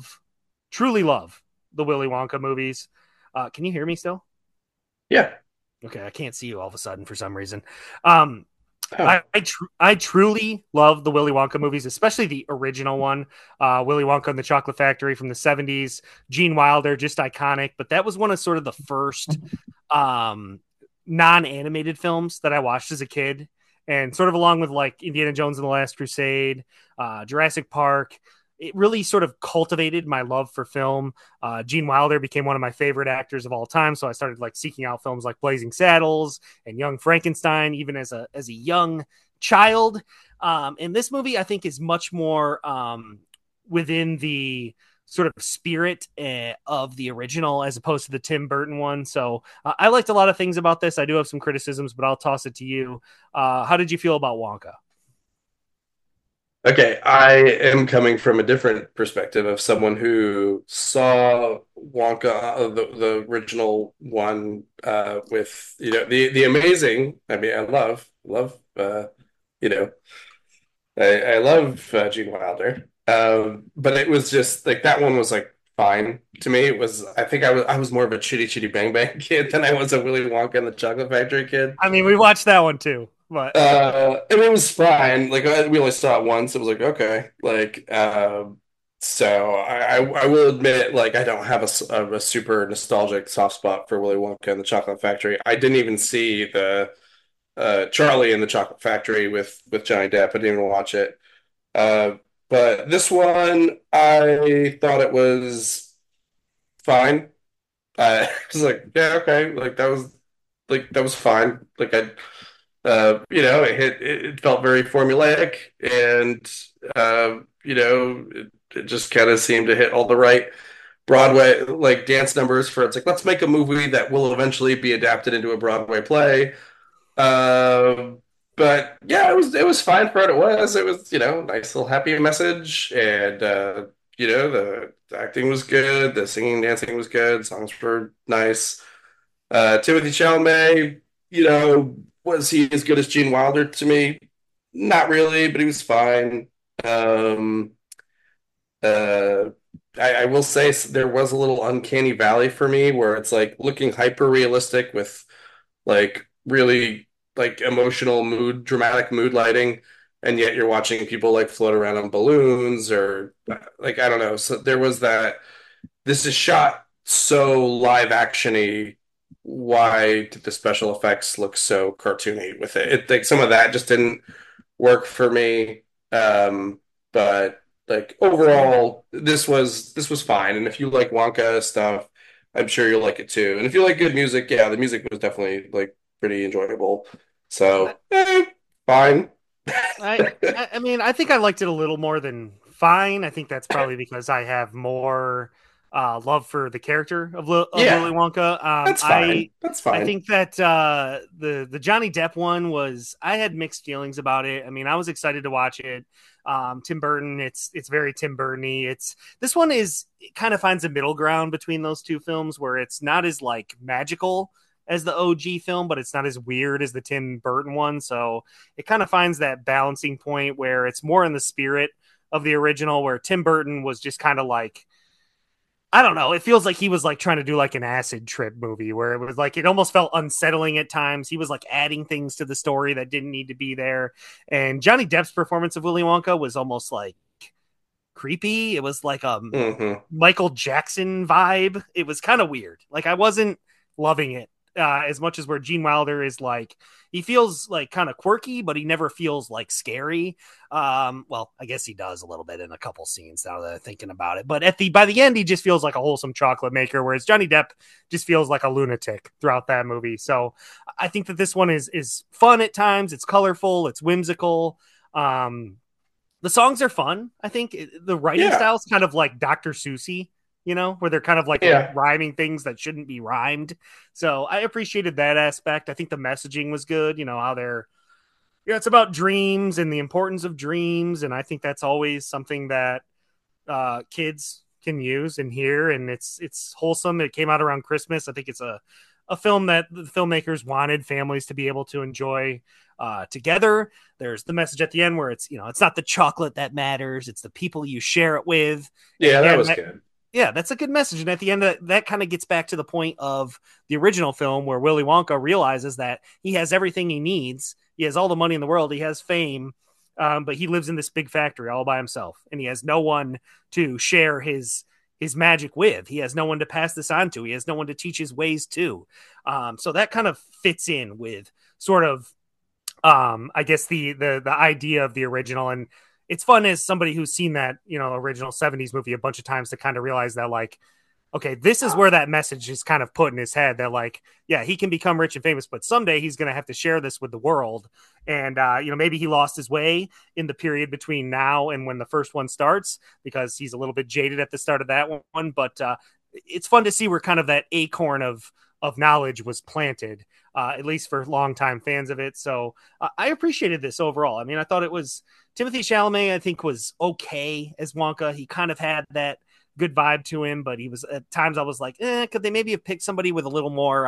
truly love the Willy Wonka movies. Can you hear me still?
Yeah.
Okay, I can't see you all of a sudden for some reason. Um,
Oh.
I truly love the Willy Wonka movies, especially the original one, Willy Wonka and the Chocolate Factory from the '70s. Gene Wilder, just iconic. But that was one of sort of the first um, non-animated films that I watched as a kid, and sort of along with like Indiana Jones and the Last Crusade, Jurassic Park. It really sort of cultivated my love for film. Gene Wilder became one of my favorite actors of all time, so I started like seeking out films like Blazing Saddles and Young Frankenstein, even as a young child. And this movie, I think, is much more within the sort of spirit of the original as opposed to the Tim Burton one. So I liked a lot of things about this. I do have some criticisms, but I'll toss it to you. How did you feel about Wonka?
Okay, I am coming from a different perspective of someone who saw Wonka, the original one, with the amazing. I mean, I love you know I love Gene Wilder, but it was just like that one was like fine to me. It was I think I was more of a Chitty Chitty Bang Bang kid than I was a Willy Wonka and the Chocolate Factory kid.
I mean, we watched that one too, but
And it was fine. Like we only saw it once. It was like okay. Like so I will admit like I don't have a super nostalgic soft spot for Willy Wonka and the Chocolate Factory. I didn't even see the Charlie and the Chocolate Factory with Johnny Depp. I didn't even watch it. Uh, but this one I thought it was fine. I was like yeah okay like that was fine. Like I it felt very formulaic and, it just kind of seemed to hit all the right Broadway like dance numbers for it's like, let's make a movie that will eventually be adapted into a Broadway play. Um, but yeah, it was fine for what it was. It was, nice little happy message and, the acting was good. The singing, dancing was good. Songs were nice. Timothy Chalamet, was he as good as Gene Wilder to me? Not really, but he was fine. Um, uh, I will say there was a little uncanny valley for me where it's like looking hyper realistic with like really like emotional mood, dramatic mood lighting, and yet you're watching people like float around on balloons or like I don't know. So there was that. This is shot so live actiony why did the special effects look so cartoony with it? It like some of that just didn't work for me. But like overall, this was fine. And if you like Wonka stuff, I'm sure you'll like it too. And if you like good music, yeah, the music was definitely like pretty enjoyable.
I,
So, fine.
I mean, I think I liked it a little more than fine. I think that's probably because I have more love for the character of Willy
Yeah,
Wonka.
that's fine. That's
I
fine.
think that the Johnny Depp one was I had mixed feelings about it. I mean, I was excited to watch it. Tim Burton, it's very Tim Burton-y. It's this one is it kind of finds a middle ground between those two films where it's not as like magical as the OG film, but it's not as weird as the Tim Burton one. So it kind of finds that balancing point where it's more in the spirit of the original, where Tim Burton was just kind of like, I don't know. It feels like he was like trying to do like an acid trip movie where it was like it almost felt unsettling at times. He was like adding things to the story that didn't need to be there. And Johnny Depp's performance of Willy Wonka was almost like creepy. It was like
Hmm.
Michael Jackson vibe. It was kind of weird. Like I wasn't loving it as much as where Gene Wilder is like he feels like kind of quirky, but he never feels like scary. Well, I guess he does a little bit in a couple scenes now that I'm thinking about it. But at the by the end, he just feels like a wholesome chocolate maker, whereas Johnny Depp just feels like a lunatic throughout that movie. So I think that this one is fun at times. It's colorful. It's whimsical. The songs are fun. I think the writing
Yeah,
style is kind of like Dr. Seussy, where they're kind of like
yeah,
rhyming things that shouldn't be rhymed. So I appreciated that aspect. I think the messaging was good. How they're it's about dreams and the importance of dreams, and I think that's always something that kids can use and hear, and it's wholesome. It came out around Christmas. I think it's a film that the filmmakers wanted families to be able to enjoy together. There's the message at the end where it's not the chocolate that matters, it's the people you share it with. And
yeah. That
again,
was good.
yeah, that's a good message. And at the end, that kind of gets back to the point of the original film where Willy Wonka realizes that he has everything he needs. He has all the money in the world. He has fame, but he lives in this big factory all by himself, and he has no one to share his magic with. He has no one to pass this on to. He has no one to teach his ways to. So that kind of fits in with sort of, I guess the idea of the original. And it's fun as somebody who's seen that original '70s movie a bunch of times to kind of realize that like, okay, this is where that message is kind of put in his head that like, yeah, he can become rich and famous, but someday he's going to have to share this with the world. And, maybe he lost his way in the period between now and when the first one starts because he's a little bit jaded at the start of that one. But it's fun to see where kind of that acorn of knowledge was planted, at least for longtime fans of it. So I appreciated this overall. I mean, I thought it was Timothy Chalamet, I think, was okay as Wonka. He kind of had that good vibe to him, but he was at times I was like, could they maybe have picked somebody with a little more,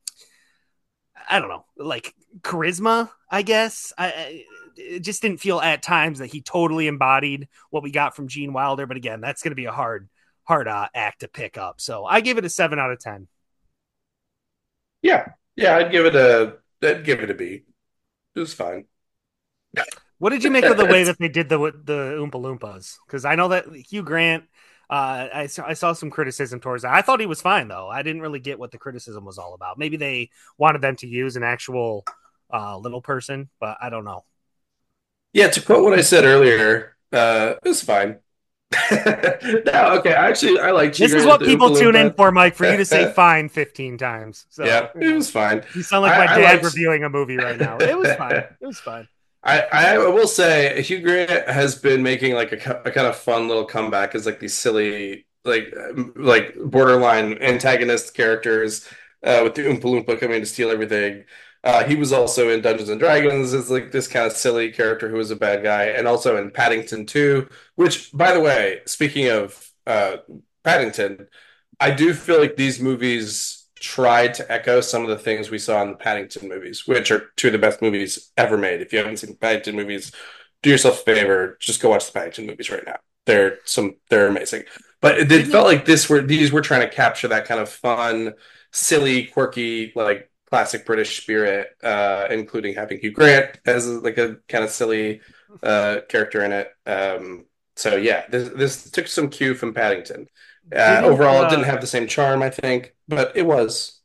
I don't know, like charisma, I guess. It just didn't feel at times that he totally embodied what we got from Gene Wilder. But again, that's going to be a hard act to pick up. So I give it a 7 out of 10.
Yeah, yeah. I'd give it a B. It was fine.
What did you make of the way that they did the Oompa Loompas? Because I know that Hugh Grant, I saw some criticism towards that. I thought he was fine though. I didn't really get what the criticism was all about. Maybe they wanted them to use an actual little person, but I don't know.
Yeah, to quote what I said earlier, it was fine. No, okay. Actually, I like
This
Cheever
is
with
what
the
people tune in
Oompa
for, Mike, for you to say
Loompa.
fine 15 times.
Yeah,
So,
it was fine.
you sound like
I,
my
I
dad
liked.
reviewing a movie right now. It was fine. It was fine.
I will say Hugh Grant has been making like a kind of fun little comeback as like these silly like borderline antagonist characters with the Oompa Loompa coming to steal everything. He was also in Dungeons and Dragons as like this kind of silly character who was a bad guy, and also in Paddington 2, which, by the way, speaking of Paddington, I do feel like these movies tried to echo some of the things we saw in the Paddington movies, which are two of the best movies ever made. If you haven't seen the Paddington movies, do yourself a favor, just go watch the Paddington movies right now. They're amazing. But it
Didn't
felt like these were trying to capture that kind of fun, silly, quirky, like classic British spirit, including having Hugh Grant as like a kind of silly character in it. So yeah, this took some cue from Paddington.
didn't
Overall, it didn't have the same charm, I think, but it was.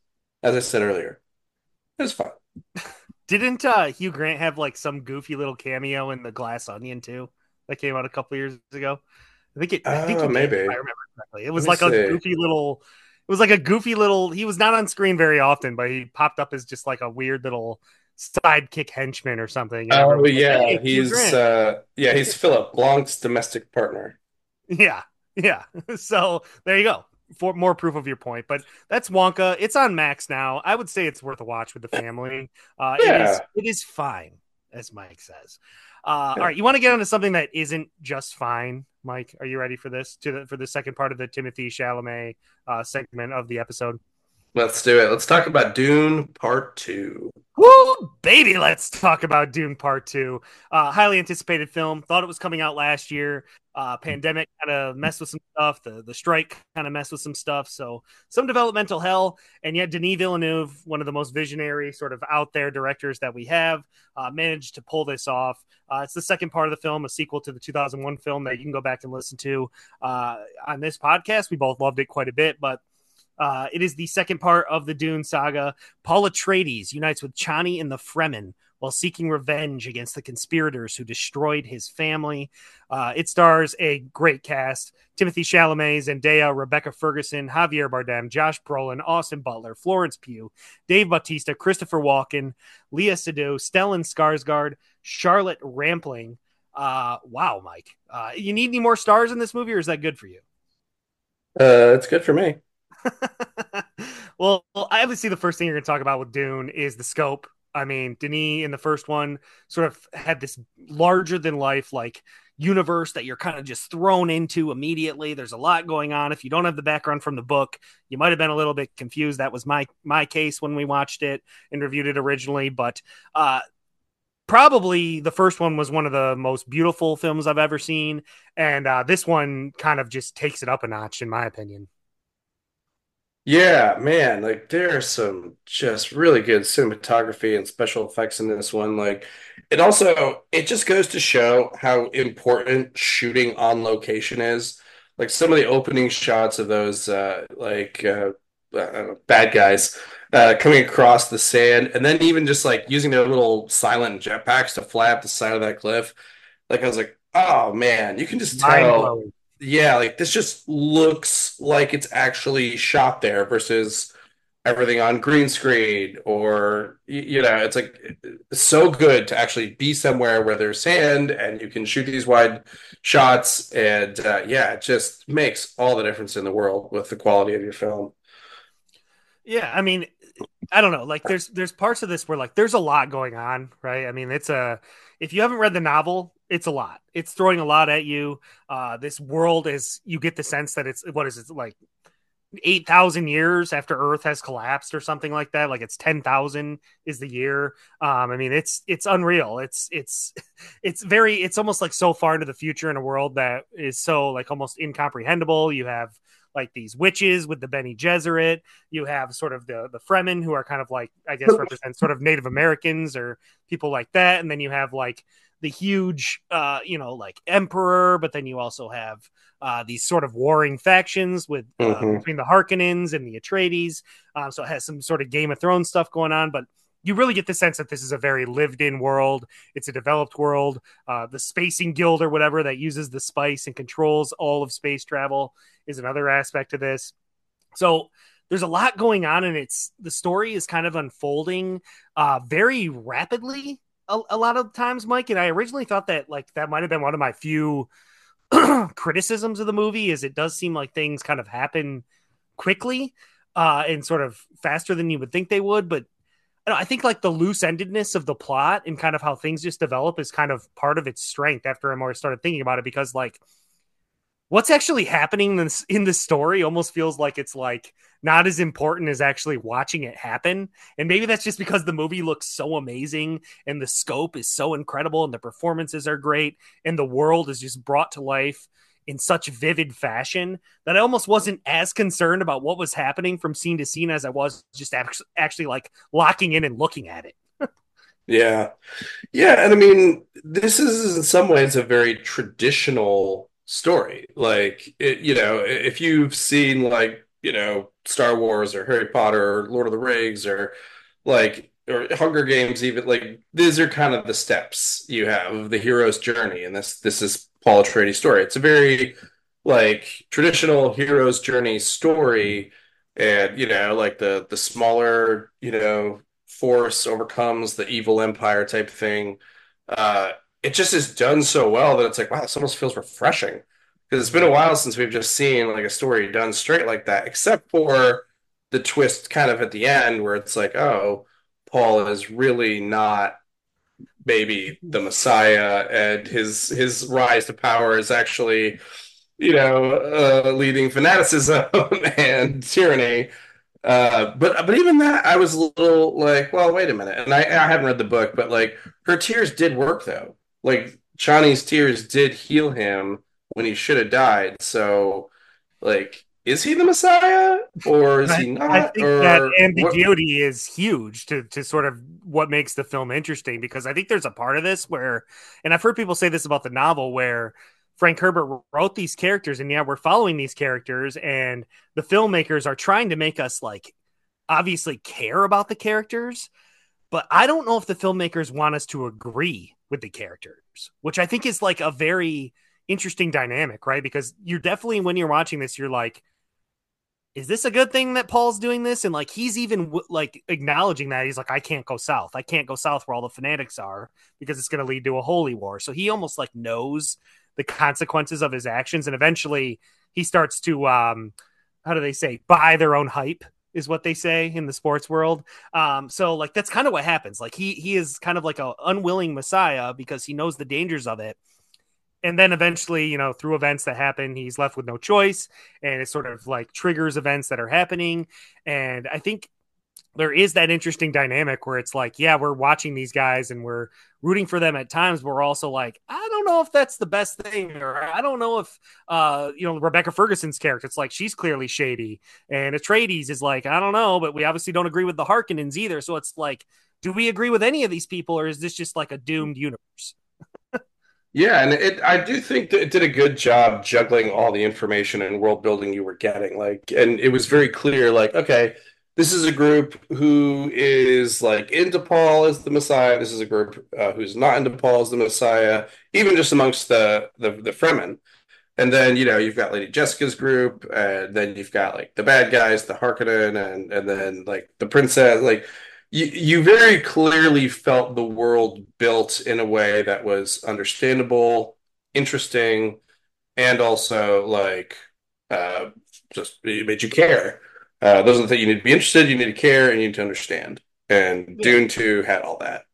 as I said earlier, it was fun.
Didn't Hugh Grant have like some goofy little cameo in The Glass Onion too that came out a couple years ago? I think
Oh,
he did, if I
maybe.
remember correctly. It
Let
was
me
like a
see.
goofy little it was like a goofy little he was not on screen very often, but he popped up as just like a weird little sidekick henchman or something, and everyone
Oh
was like,
yeah,
"Hey, Hugh Grant."
he's Philip Blanc's domestic partner.
Yeah. Yeah. So there you go. For more proof of your point. But that's Wonka. It's on Max now. I would say it's worth a watch with the family.
Yeah.
It is fine, as Mike says. All
Yeah.
right, you want to get onto something that isn't just fine, Mike? Are you ready for this? For the second part of the Timothy Chalamet segment of the episode?
Let's do it. Let's talk about Dune Part Two.
Woo, baby, let's talk about Dune Part 2. Highly anticipated film. Thought it was coming out last year. Pandemic kind of messed with some stuff. The strike kind of messed with some stuff. So some developmental hell. And yet Denis Villeneuve, one of the most visionary sort of out there directors that we have, managed to pull this off. It's the second part of the film, a sequel to the 2001 film that you can go back and listen to on this podcast. We both loved it quite a bit, but it is the second part of the Dune saga. Paul Atreides unites with Chani and the Fremen while seeking revenge against the conspirators who destroyed his family. It stars a great cast: Timothy Chalamet, Zendaya, Rebecca Ferguson, Javier Bardem, Josh Brolin, Austin Butler, Florence Pugh, Dave Bautista, Christopher Walken, Leah Seydoux, Stellan Skarsgård, Charlotte Rampling. Wow, Mike. You need any more stars in this movie, or is that good for you?
It's good for me.
Well, obviously, the first thing you're going to talk about with Dune is the scope. I mean, Denis in the first one sort of had this larger than life, like universe that you're kind of just thrown into immediately. There's a lot going on. If you don't have the background from the book, you might have been a little bit confused. That was my case when we watched it and reviewed it originally. But probably the first one was one of the most beautiful films I've ever seen, and this one kind of just takes it up a notch, in my opinion.
Yeah, man, like there's some just really good cinematography and special effects in this one. Like it just goes to show how important shooting on location is. Like some of the opening shots of those I don't know, bad guys coming across the sand and then even just like using their little silent jetpacks to fly up the side of that cliff. Like I was like, oh man, you can just
Mind
tell.
blowing.
Yeah, like this just looks like it's actually shot there versus everything on green screen or it's like it's so good to actually be somewhere where there's sand and you can shoot these wide shots and yeah, it just makes all the difference in the world with the quality of your film.
Yeah, I mean, I don't know. Like, there's parts of this where like there's a lot going on, right? I mean, it's a if you haven't read the novel, it's a lot. It's throwing a lot at you. This world is you get the sense that it's what is it like 8,000 years after Earth has collapsed or something like that. Like it's 10,000 is the year. I mean, it's unreal. It's almost like so far into the future in a world that is so like almost incomprehensible. You have like these witches with the Bene Gesserit. You have sort of the Fremen who are kind of like I guess represent sort of Native Americans or people like that, and then you have like the huge like emperor, but then you also have these sort of warring factions with
Hmm.
between the Harkonnens and the Atreides. So it has some sort of Game of Thrones stuff going on, but you really get the sense that this is a very lived-in world. It's a developed world. The Spacing Guild or whatever that uses the spice and controls all of space travel is another aspect of this. So there's a lot going on, and it's the story is kind of unfolding very rapidly. A lot of times, Mike, and I originally thought that like that might have been one of my few criticisms of the movie is it does seem like things kind of happen quickly and sort of faster than you would think they would. But I think like the loose endedness of the plot and kind of how things just develop is kind of part of its strength after I more started thinking about it because like what's actually happening in the story almost feels like it's like not as important as actually watching it happen. And maybe that's just because the movie looks so amazing and the scope is so incredible and the performances are great and the world is just brought to life in such vivid fashion that I almost wasn't as concerned about what was happening from scene to scene as I was just actually like locking in and looking at it.
Yeah. Yeah, and I mean, this is in some ways a very traditional story. Like, if you've seen like Star Wars or Harry Potter or Lord of the Rings or Hunger Games even like these are kind of the steps you have of the hero's journey, and this is Paul Atreides' story. It's a very like traditional hero's journey story, and like the smaller force overcomes the evil empire type thing. uh it just is done so well that it's like, wow, this almost feels refreshing because it's been a while since we've just seen like a story done straight like that, except for the twist kind of at the end where it's like, oh, Paul is really not maybe the Messiah, and his rise to power is actually, leading fanaticism and tyranny. But even that, I was a little like, well, wait a minute. And I haven't read the book, but like her tears did work though. Like Chani's tears did heal him when he should have died. So, like, is he the Messiah or is
I,
he
I
not?
think that
Or what?
ambiguity is huge to sort of what makes the film interesting, because I think there's a part of this where, and I've heard people say this about the novel, where Frank Herbert wrote these characters, and yeah, we're following these characters, and the filmmakers are trying to make us like obviously care about the characters, but I don't know if the filmmakers want us to agree with the characters, which I think is like a very interesting dynamic, right? Because you're definitely, when you're watching this, you're like, is this a good thing that Paul's doing this? And like he's even like acknowledging that he's like, I can't go south. I can't go south where all the fanatics are because it's going to lead to a holy war. So he almost like knows the consequences of his actions, and eventually he starts to how do they say, buy their own hype is what they say in the sports world. So like that's kind of what happens. Like he is kind of like a unwilling messiah because he knows the dangers of it, and then eventually, through events that happen, he's left with no choice, and it sort of like triggers events that are happening. And I think there is that interesting dynamic where it's like, yeah, we're watching these guys and we're rooting for them at times, but we're also like, I don't know if that's the best thing, or I don't know if Rebecca Ferguson's character, it's like she's clearly shady, and Atreides is like, I don't know, but we obviously don't agree with the Harkonnens either. So it's like, do we agree with any of these people, or is this just like a doomed universe?
Yeah, and I do think that it did a good job juggling all the information and world building you were getting. Like, and it was very clear, like, okay, this is a group who is like into Paul as the Messiah. This is a group who's not into Paul as the Messiah, even just amongst the Fremen. And then, you've got Lady Jessica's group, and then you've got like the bad guys, the Harkonnen, and then like the princess. Like you very clearly felt the world built in a way that was understandable, interesting, and also like uh just it made you care. Those are the things you need to be interested, you need to care, and you need to understand. And
Yeah.
Dune 2 had all that.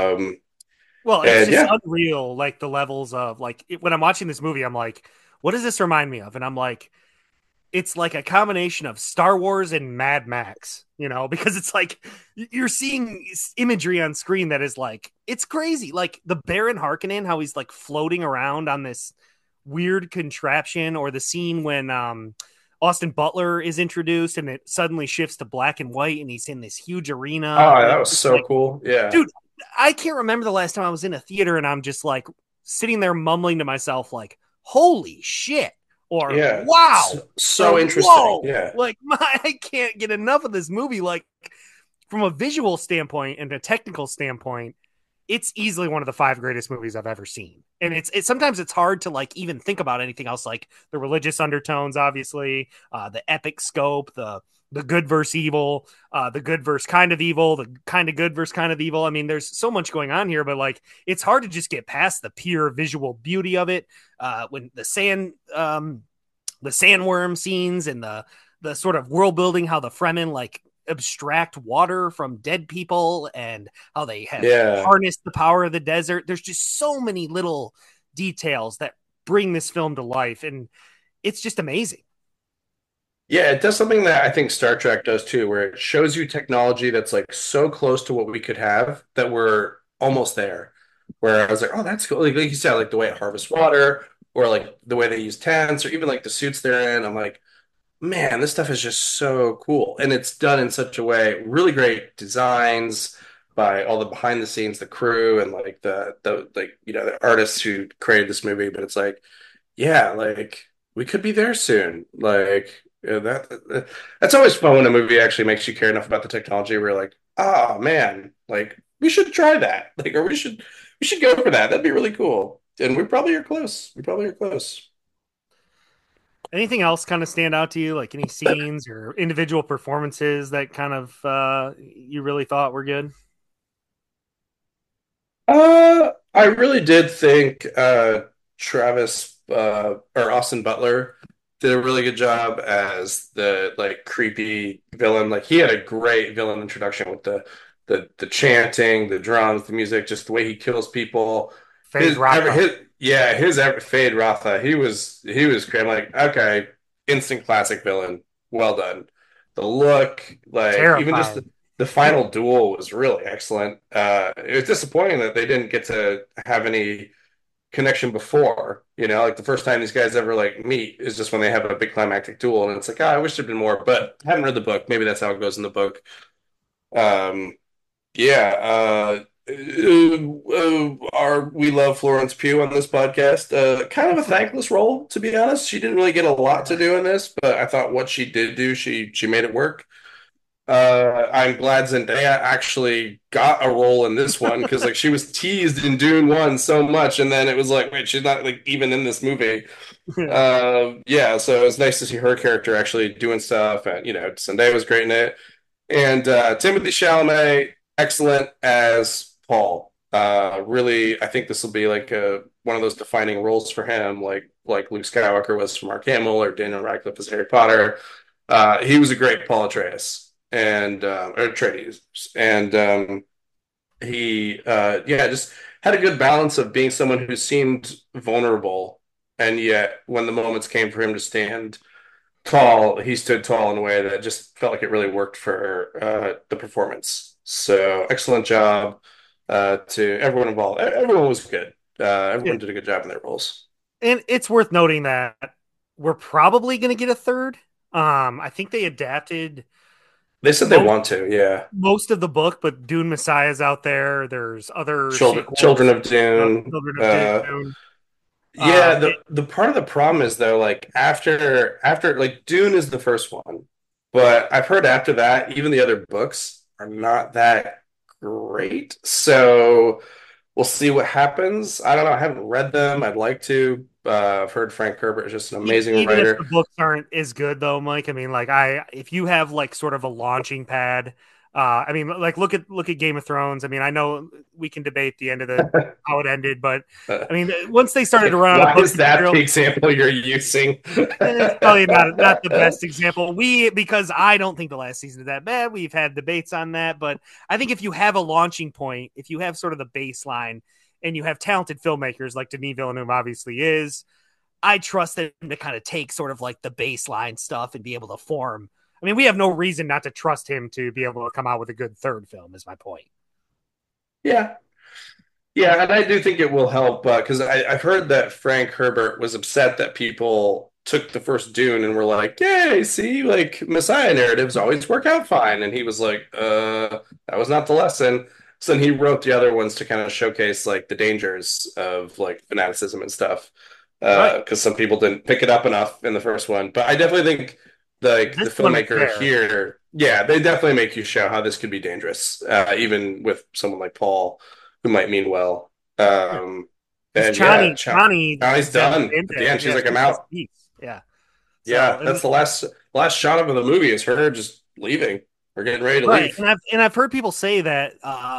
Well, it's
And
just
yeah,
unreal, like the levels of like when I'm watching this movie, I'm like, what does this remind me of? And I'm like, it's like a combination of Star Wars and Mad Max, because it's like you're seeing imagery on screen that is like, it's crazy. Like the Baron Harkonnen, how he's like floating around on this weird contraption, or the scene when Austin Butler is introduced and it suddenly shifts to black and white and he's in this huge arena.
oh,
And
that
it's
was
just
so
like,
cool. Yeah.
dude, I can't remember the last time I was in a theater and I'm just like sitting there mumbling to myself, like, holy shit, or
Yeah.
wow,
So
or
interesting.
whoa.
Yeah.
Like, I can't get enough of this movie. Like, from a visual standpoint and a technical standpoint, it's easily one of the five greatest movies I've ever seen. And it's sometimes it's hard to like even think about anything else, like the religious undertones, obviously, the epic scope, the good versus evil, the good versus kind of evil, the kind of good versus kind of evil. I mean, there's so much going on here, but like it's hard to just get past the pure visual beauty of it. When the sandworm scenes and the sort of world building, how the Fremen like abstract water from dead people and how they have
Yeah.
harnessed the power of the desert. There's just so many little details that bring this film to life, and it's just amazing.
Yeah, it does something that I think Star Trek does too, where it shows you technology that's like so close to what we could have that we're almost there. Where I was like, oh, that's cool. Like you said, like the way it harvests water, or like the way they use tents, or even like the suits they're in. I'm like, man, this stuff is just so cool. And it's done in such a way, really great designs by all the behind the scenes, the crew, and like the like, the artists who created this movie. But it's like, yeah, like we could be there soon. Like Yeah, that's always fun when a movie actually makes you care enough about the technology where you're like, oh man, like we should try that. Like, or we should go for that. That'd be really cool. And we probably are close. We probably are close.
Anything else kind of stand out to you, like any scenes or individual performances that kind of you really thought were good?
I really did think Travis or Austin Butler did a really good job as the like creepy villain. Like he had a great villain introduction with the chanting, the drums, the music, just the way he kills people.
Fade Raka.
Fade Ratha. He was great. I'm like, okay, instant classic villain. Well done. The look, like even just
Terrifying.
the final duel was really excellent. It was disappointing that they didn't get to have any connection before. Like the first time these guys ever like meet is just when they have a big climactic duel, and it's like, I wish there'd been more. But I haven't read the book. Maybe that's how it goes in the book. Um, yeah. Our we love Florence Pugh on this podcast. Kind of a thankless role, to be honest. She didn't really get a lot to do in this, but I thought what she did do, she made it work. I'm glad Zendaya actually got a role in this one because like she was teased in Dune 1 so much, and then it was like, wait, she's not like even in this movie. Yeah, so it was nice to see her character actually doing stuff, and Zendaya was great in it, and Timothy Chalamet excellent as Paul. Really, I think this will be like one of those defining roles for him, like Luke Skywalker was for Mark Hamill or Daniel Radcliffe as Harry Potter. He was a great Paul Atreides and or Atreides, and he yeah just had a good balance of being someone who seemed vulnerable, and yet when the moments came for him to stand tall, he stood tall in a way that just felt like it really worked for the performance. So excellent job to everyone involved. Everyone was good.
Yeah.
Everyone did a good job in their roles.
And it's worth noting that we're probably going to get a third. I think they adapted
They said they
most
want to, yeah.
most of the book, but Dune Messiah's out there. There's other
Children
sequels,
of Dune.
Children of Dune.
Yeah,
It,
the part of the problem is though, like after like Dune is the first one, but I've heard after that, even the other books are not that great. So we'll see what happens. I don't know. I haven't read them. I'd like to. I've heard Frank Herbert is just an amazing
even if
writer.
the books aren't as good though, Mike, I mean, like if you have like sort of a launching pad, I mean, like look at Game of Thrones. I mean, I know we can debate the end of the how it ended, but
Uh,
I mean, once they started to run out of
why
book
is that the
material,
example you're using?
it's probably not the best example. Because I don't think the last season is that bad. We've had debates on that, but I think if you have a launching point, if you have sort of the baseline, and you have talented filmmakers like Denis Villeneuve obviously is, I trust them to kind of take sort of like the baseline stuff and be able to form. I mean, we have no reason not to trust him to be able to come out with a good third film. Is my point.
Yeah, yeah, and I do think it will help because I've heard that Frank Herbert was upset that people took the first Dune and were like, "Yay, see, like Messiah narratives always work out fine," and he was like, that was not the lesson." So then he wrote the other ones to kind of showcase like the dangers of like fanaticism and stuff,
Right.
because some people didn't pick it up enough in the first one. But I definitely think like
This
the
one is
filmmaker
fair.
here, yeah, they definitely make you show how this could be dangerous, even with someone like Paul who might mean well.
Because
And yeah,
Chani
Johnny's
said
done at the end. She's
yeah,
like,
she
I'm
says
out.
peace. Yeah. So
Yeah,
and
that's the last shot of the movie is her just leaving. We're getting ready to
right,
leave.
and I've heard people say that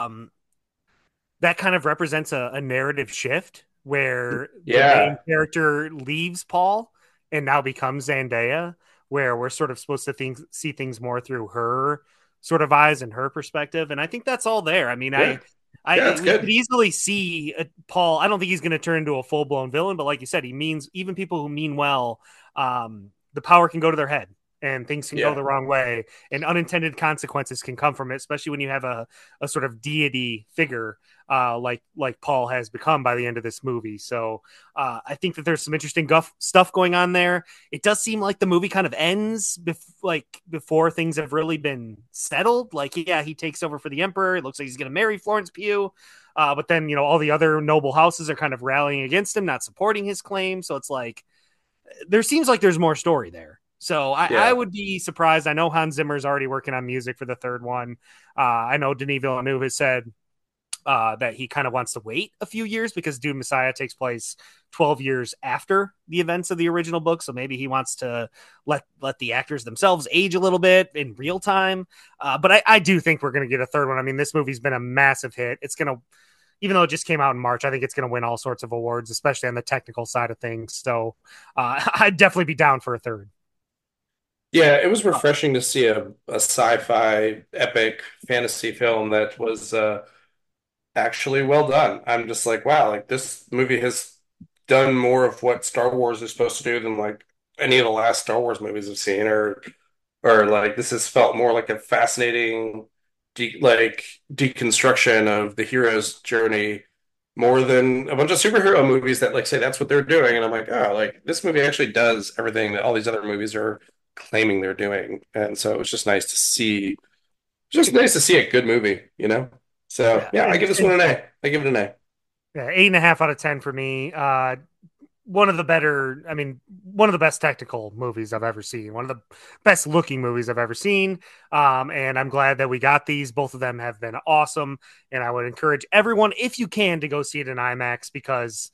that kind of represents a narrative shift where the main
Yeah,
character leaves Paul and now becomes Zendaya, where we're sort of supposed to see things more through her sort of eyes and her perspective. And I think that's all there. I mean,
yeah, yeah. That's
we could
good.
easily see Paul. I don't think he's going to turn into a full blown villain, but like you said, he means even people who mean well, the power can go to their head and things can go
Yeah,
the wrong way and unintended consequences can come from it, especially when you have a sort of deity figure like Paul has become by the end of this movie. So I think that there's some interesting stuff going on there. It does seem like the movie kind of ends before things have really been settled. Like, yeah, he takes over for the emperor. It looks like he's going to marry Florence Pugh. But then, all the other noble houses are kind of rallying against him, not supporting his claim. So it's like, there seems like there's more story there. So I would be surprised. I know Hans Zimmer's already working on music for the third one. I know Denis Villeneuve has said that he kind of wants to wait a few years because Dune Messiah takes place 12 years after the events of the original book. So maybe he wants to let the actors themselves age a little bit in real time. But I do think we're going to get a third one. I mean, this movie's been a massive hit. It's going to, even though it just came out in March, I think it's going to win all sorts of awards, especially on the technical side of things. So I'd definitely be down for a third.
Yeah, it was refreshing to see a sci-fi epic fantasy film that was actually well done. I'm just like, wow, like this movie has done more of what Star Wars is supposed to do than like any of the last Star Wars movies I've seen, or like this has felt more like a fascinating deconstruction of the hero's journey more than a bunch of superhero movies that like say that's what they're doing. And I'm like, oh, like this movie actually does everything that all these other movies are claiming they're doing. And so it was just nice to see a good movie, you know? So
Yeah,
yeah, I give this one an A. I give it an A.
yeah, 8.5 out of 10 for me. One of the better, I mean, one of the best technical movies I've ever seen. One of the best looking movies I've ever seen. And I'm glad that we got these. Both of them have been awesome. And I would encourage everyone, if you can, to go see it in IMAX because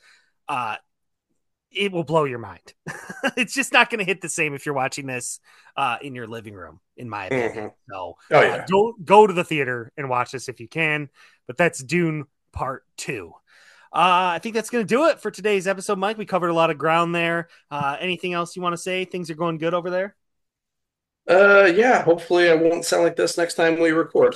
it will blow your mind. It's just not going to hit the same if you're watching this in your living room, in my opinion.
Mm-hmm.
So
Oh,
go to the theater and watch this if you can. But that's Dune Part 2. I think that's going to do it for today's episode, Mike. We covered a lot of ground there. Anything else you want to say? Things are going good over there?
Yeah, hopefully I won't sound like this next time we record.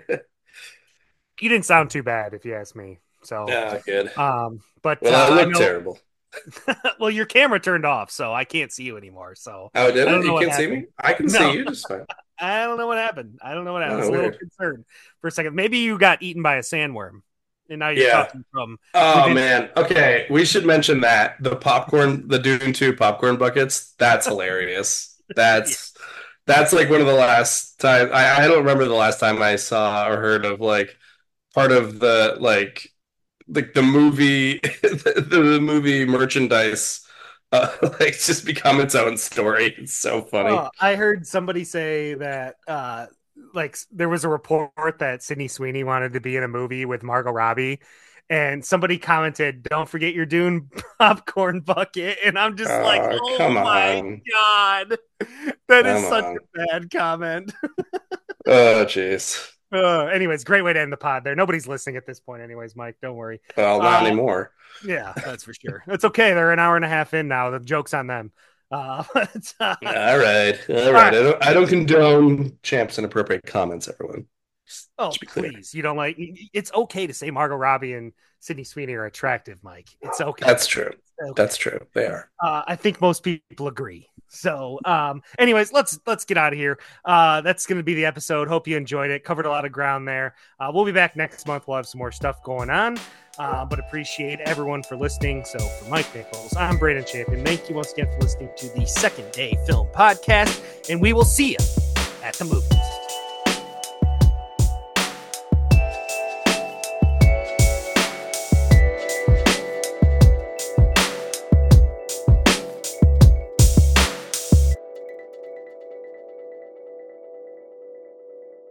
You didn't sound too bad, if you ask me. So,
Yeah, good.
but
Well, I
I
look
know.
terrible.
Well, your camera turned off, so I can't see you anymore. So
Oh, did
I
it?
don't know
You
what
can't see
happened.
me? I can see
No,
you just fine.
I don't know what happened. I don't know what happened. I was
Oh,
a little
weird.
concerned for a second. Maybe you got eaten by a sandworm, and now you're
Yeah.
talking from
Oh
within.
man. Okay, we should mention that the Dune 2 popcorn buckets, that's hilarious.
Yeah.
That's like one of the last time I don't remember the last time I saw or heard of like part of the like the movie the movie merchandise like just become its own story. It's so funny.
Oh, I heard somebody say that like there was a report that Sydney Sweeney wanted to be in a movie with Margot Robbie, and somebody commented, "Don't forget your Dune popcorn bucket," and I'm just like, "Oh
Come
my
on.
god, that is
Come
such
on.
a bad comment."
Oh jeez.
Anyways, great way to end the pod there. Nobody's listening at this point, anyways, Mike. Don't worry.
Well, not
Uh,
anymore.
yeah, that's for sure. It's okay. They're an hour and a half in now. The joke's on them. But,
All right. All
all
right.
right.
I don't condone champs inappropriate comments, everyone.
Oh,
Just be clear.
please. You don't like it's okay to say Margot Robbie and Sydney Sweeney are attractive, Mike. It's okay.
That's true.
It's okay.
That's true. They are.
I think most people agree. So, anyways, let's get out of here. That's going to be the episode. Hope you enjoyed it. Covered a lot of ground there. We'll be back next month. We'll have some more stuff going on. But appreciate everyone for listening. So for Mike Nichols, I'm Brandon Champion. Thank you once again for listening to the Second Day Film Podcast, and we will see you at the movies.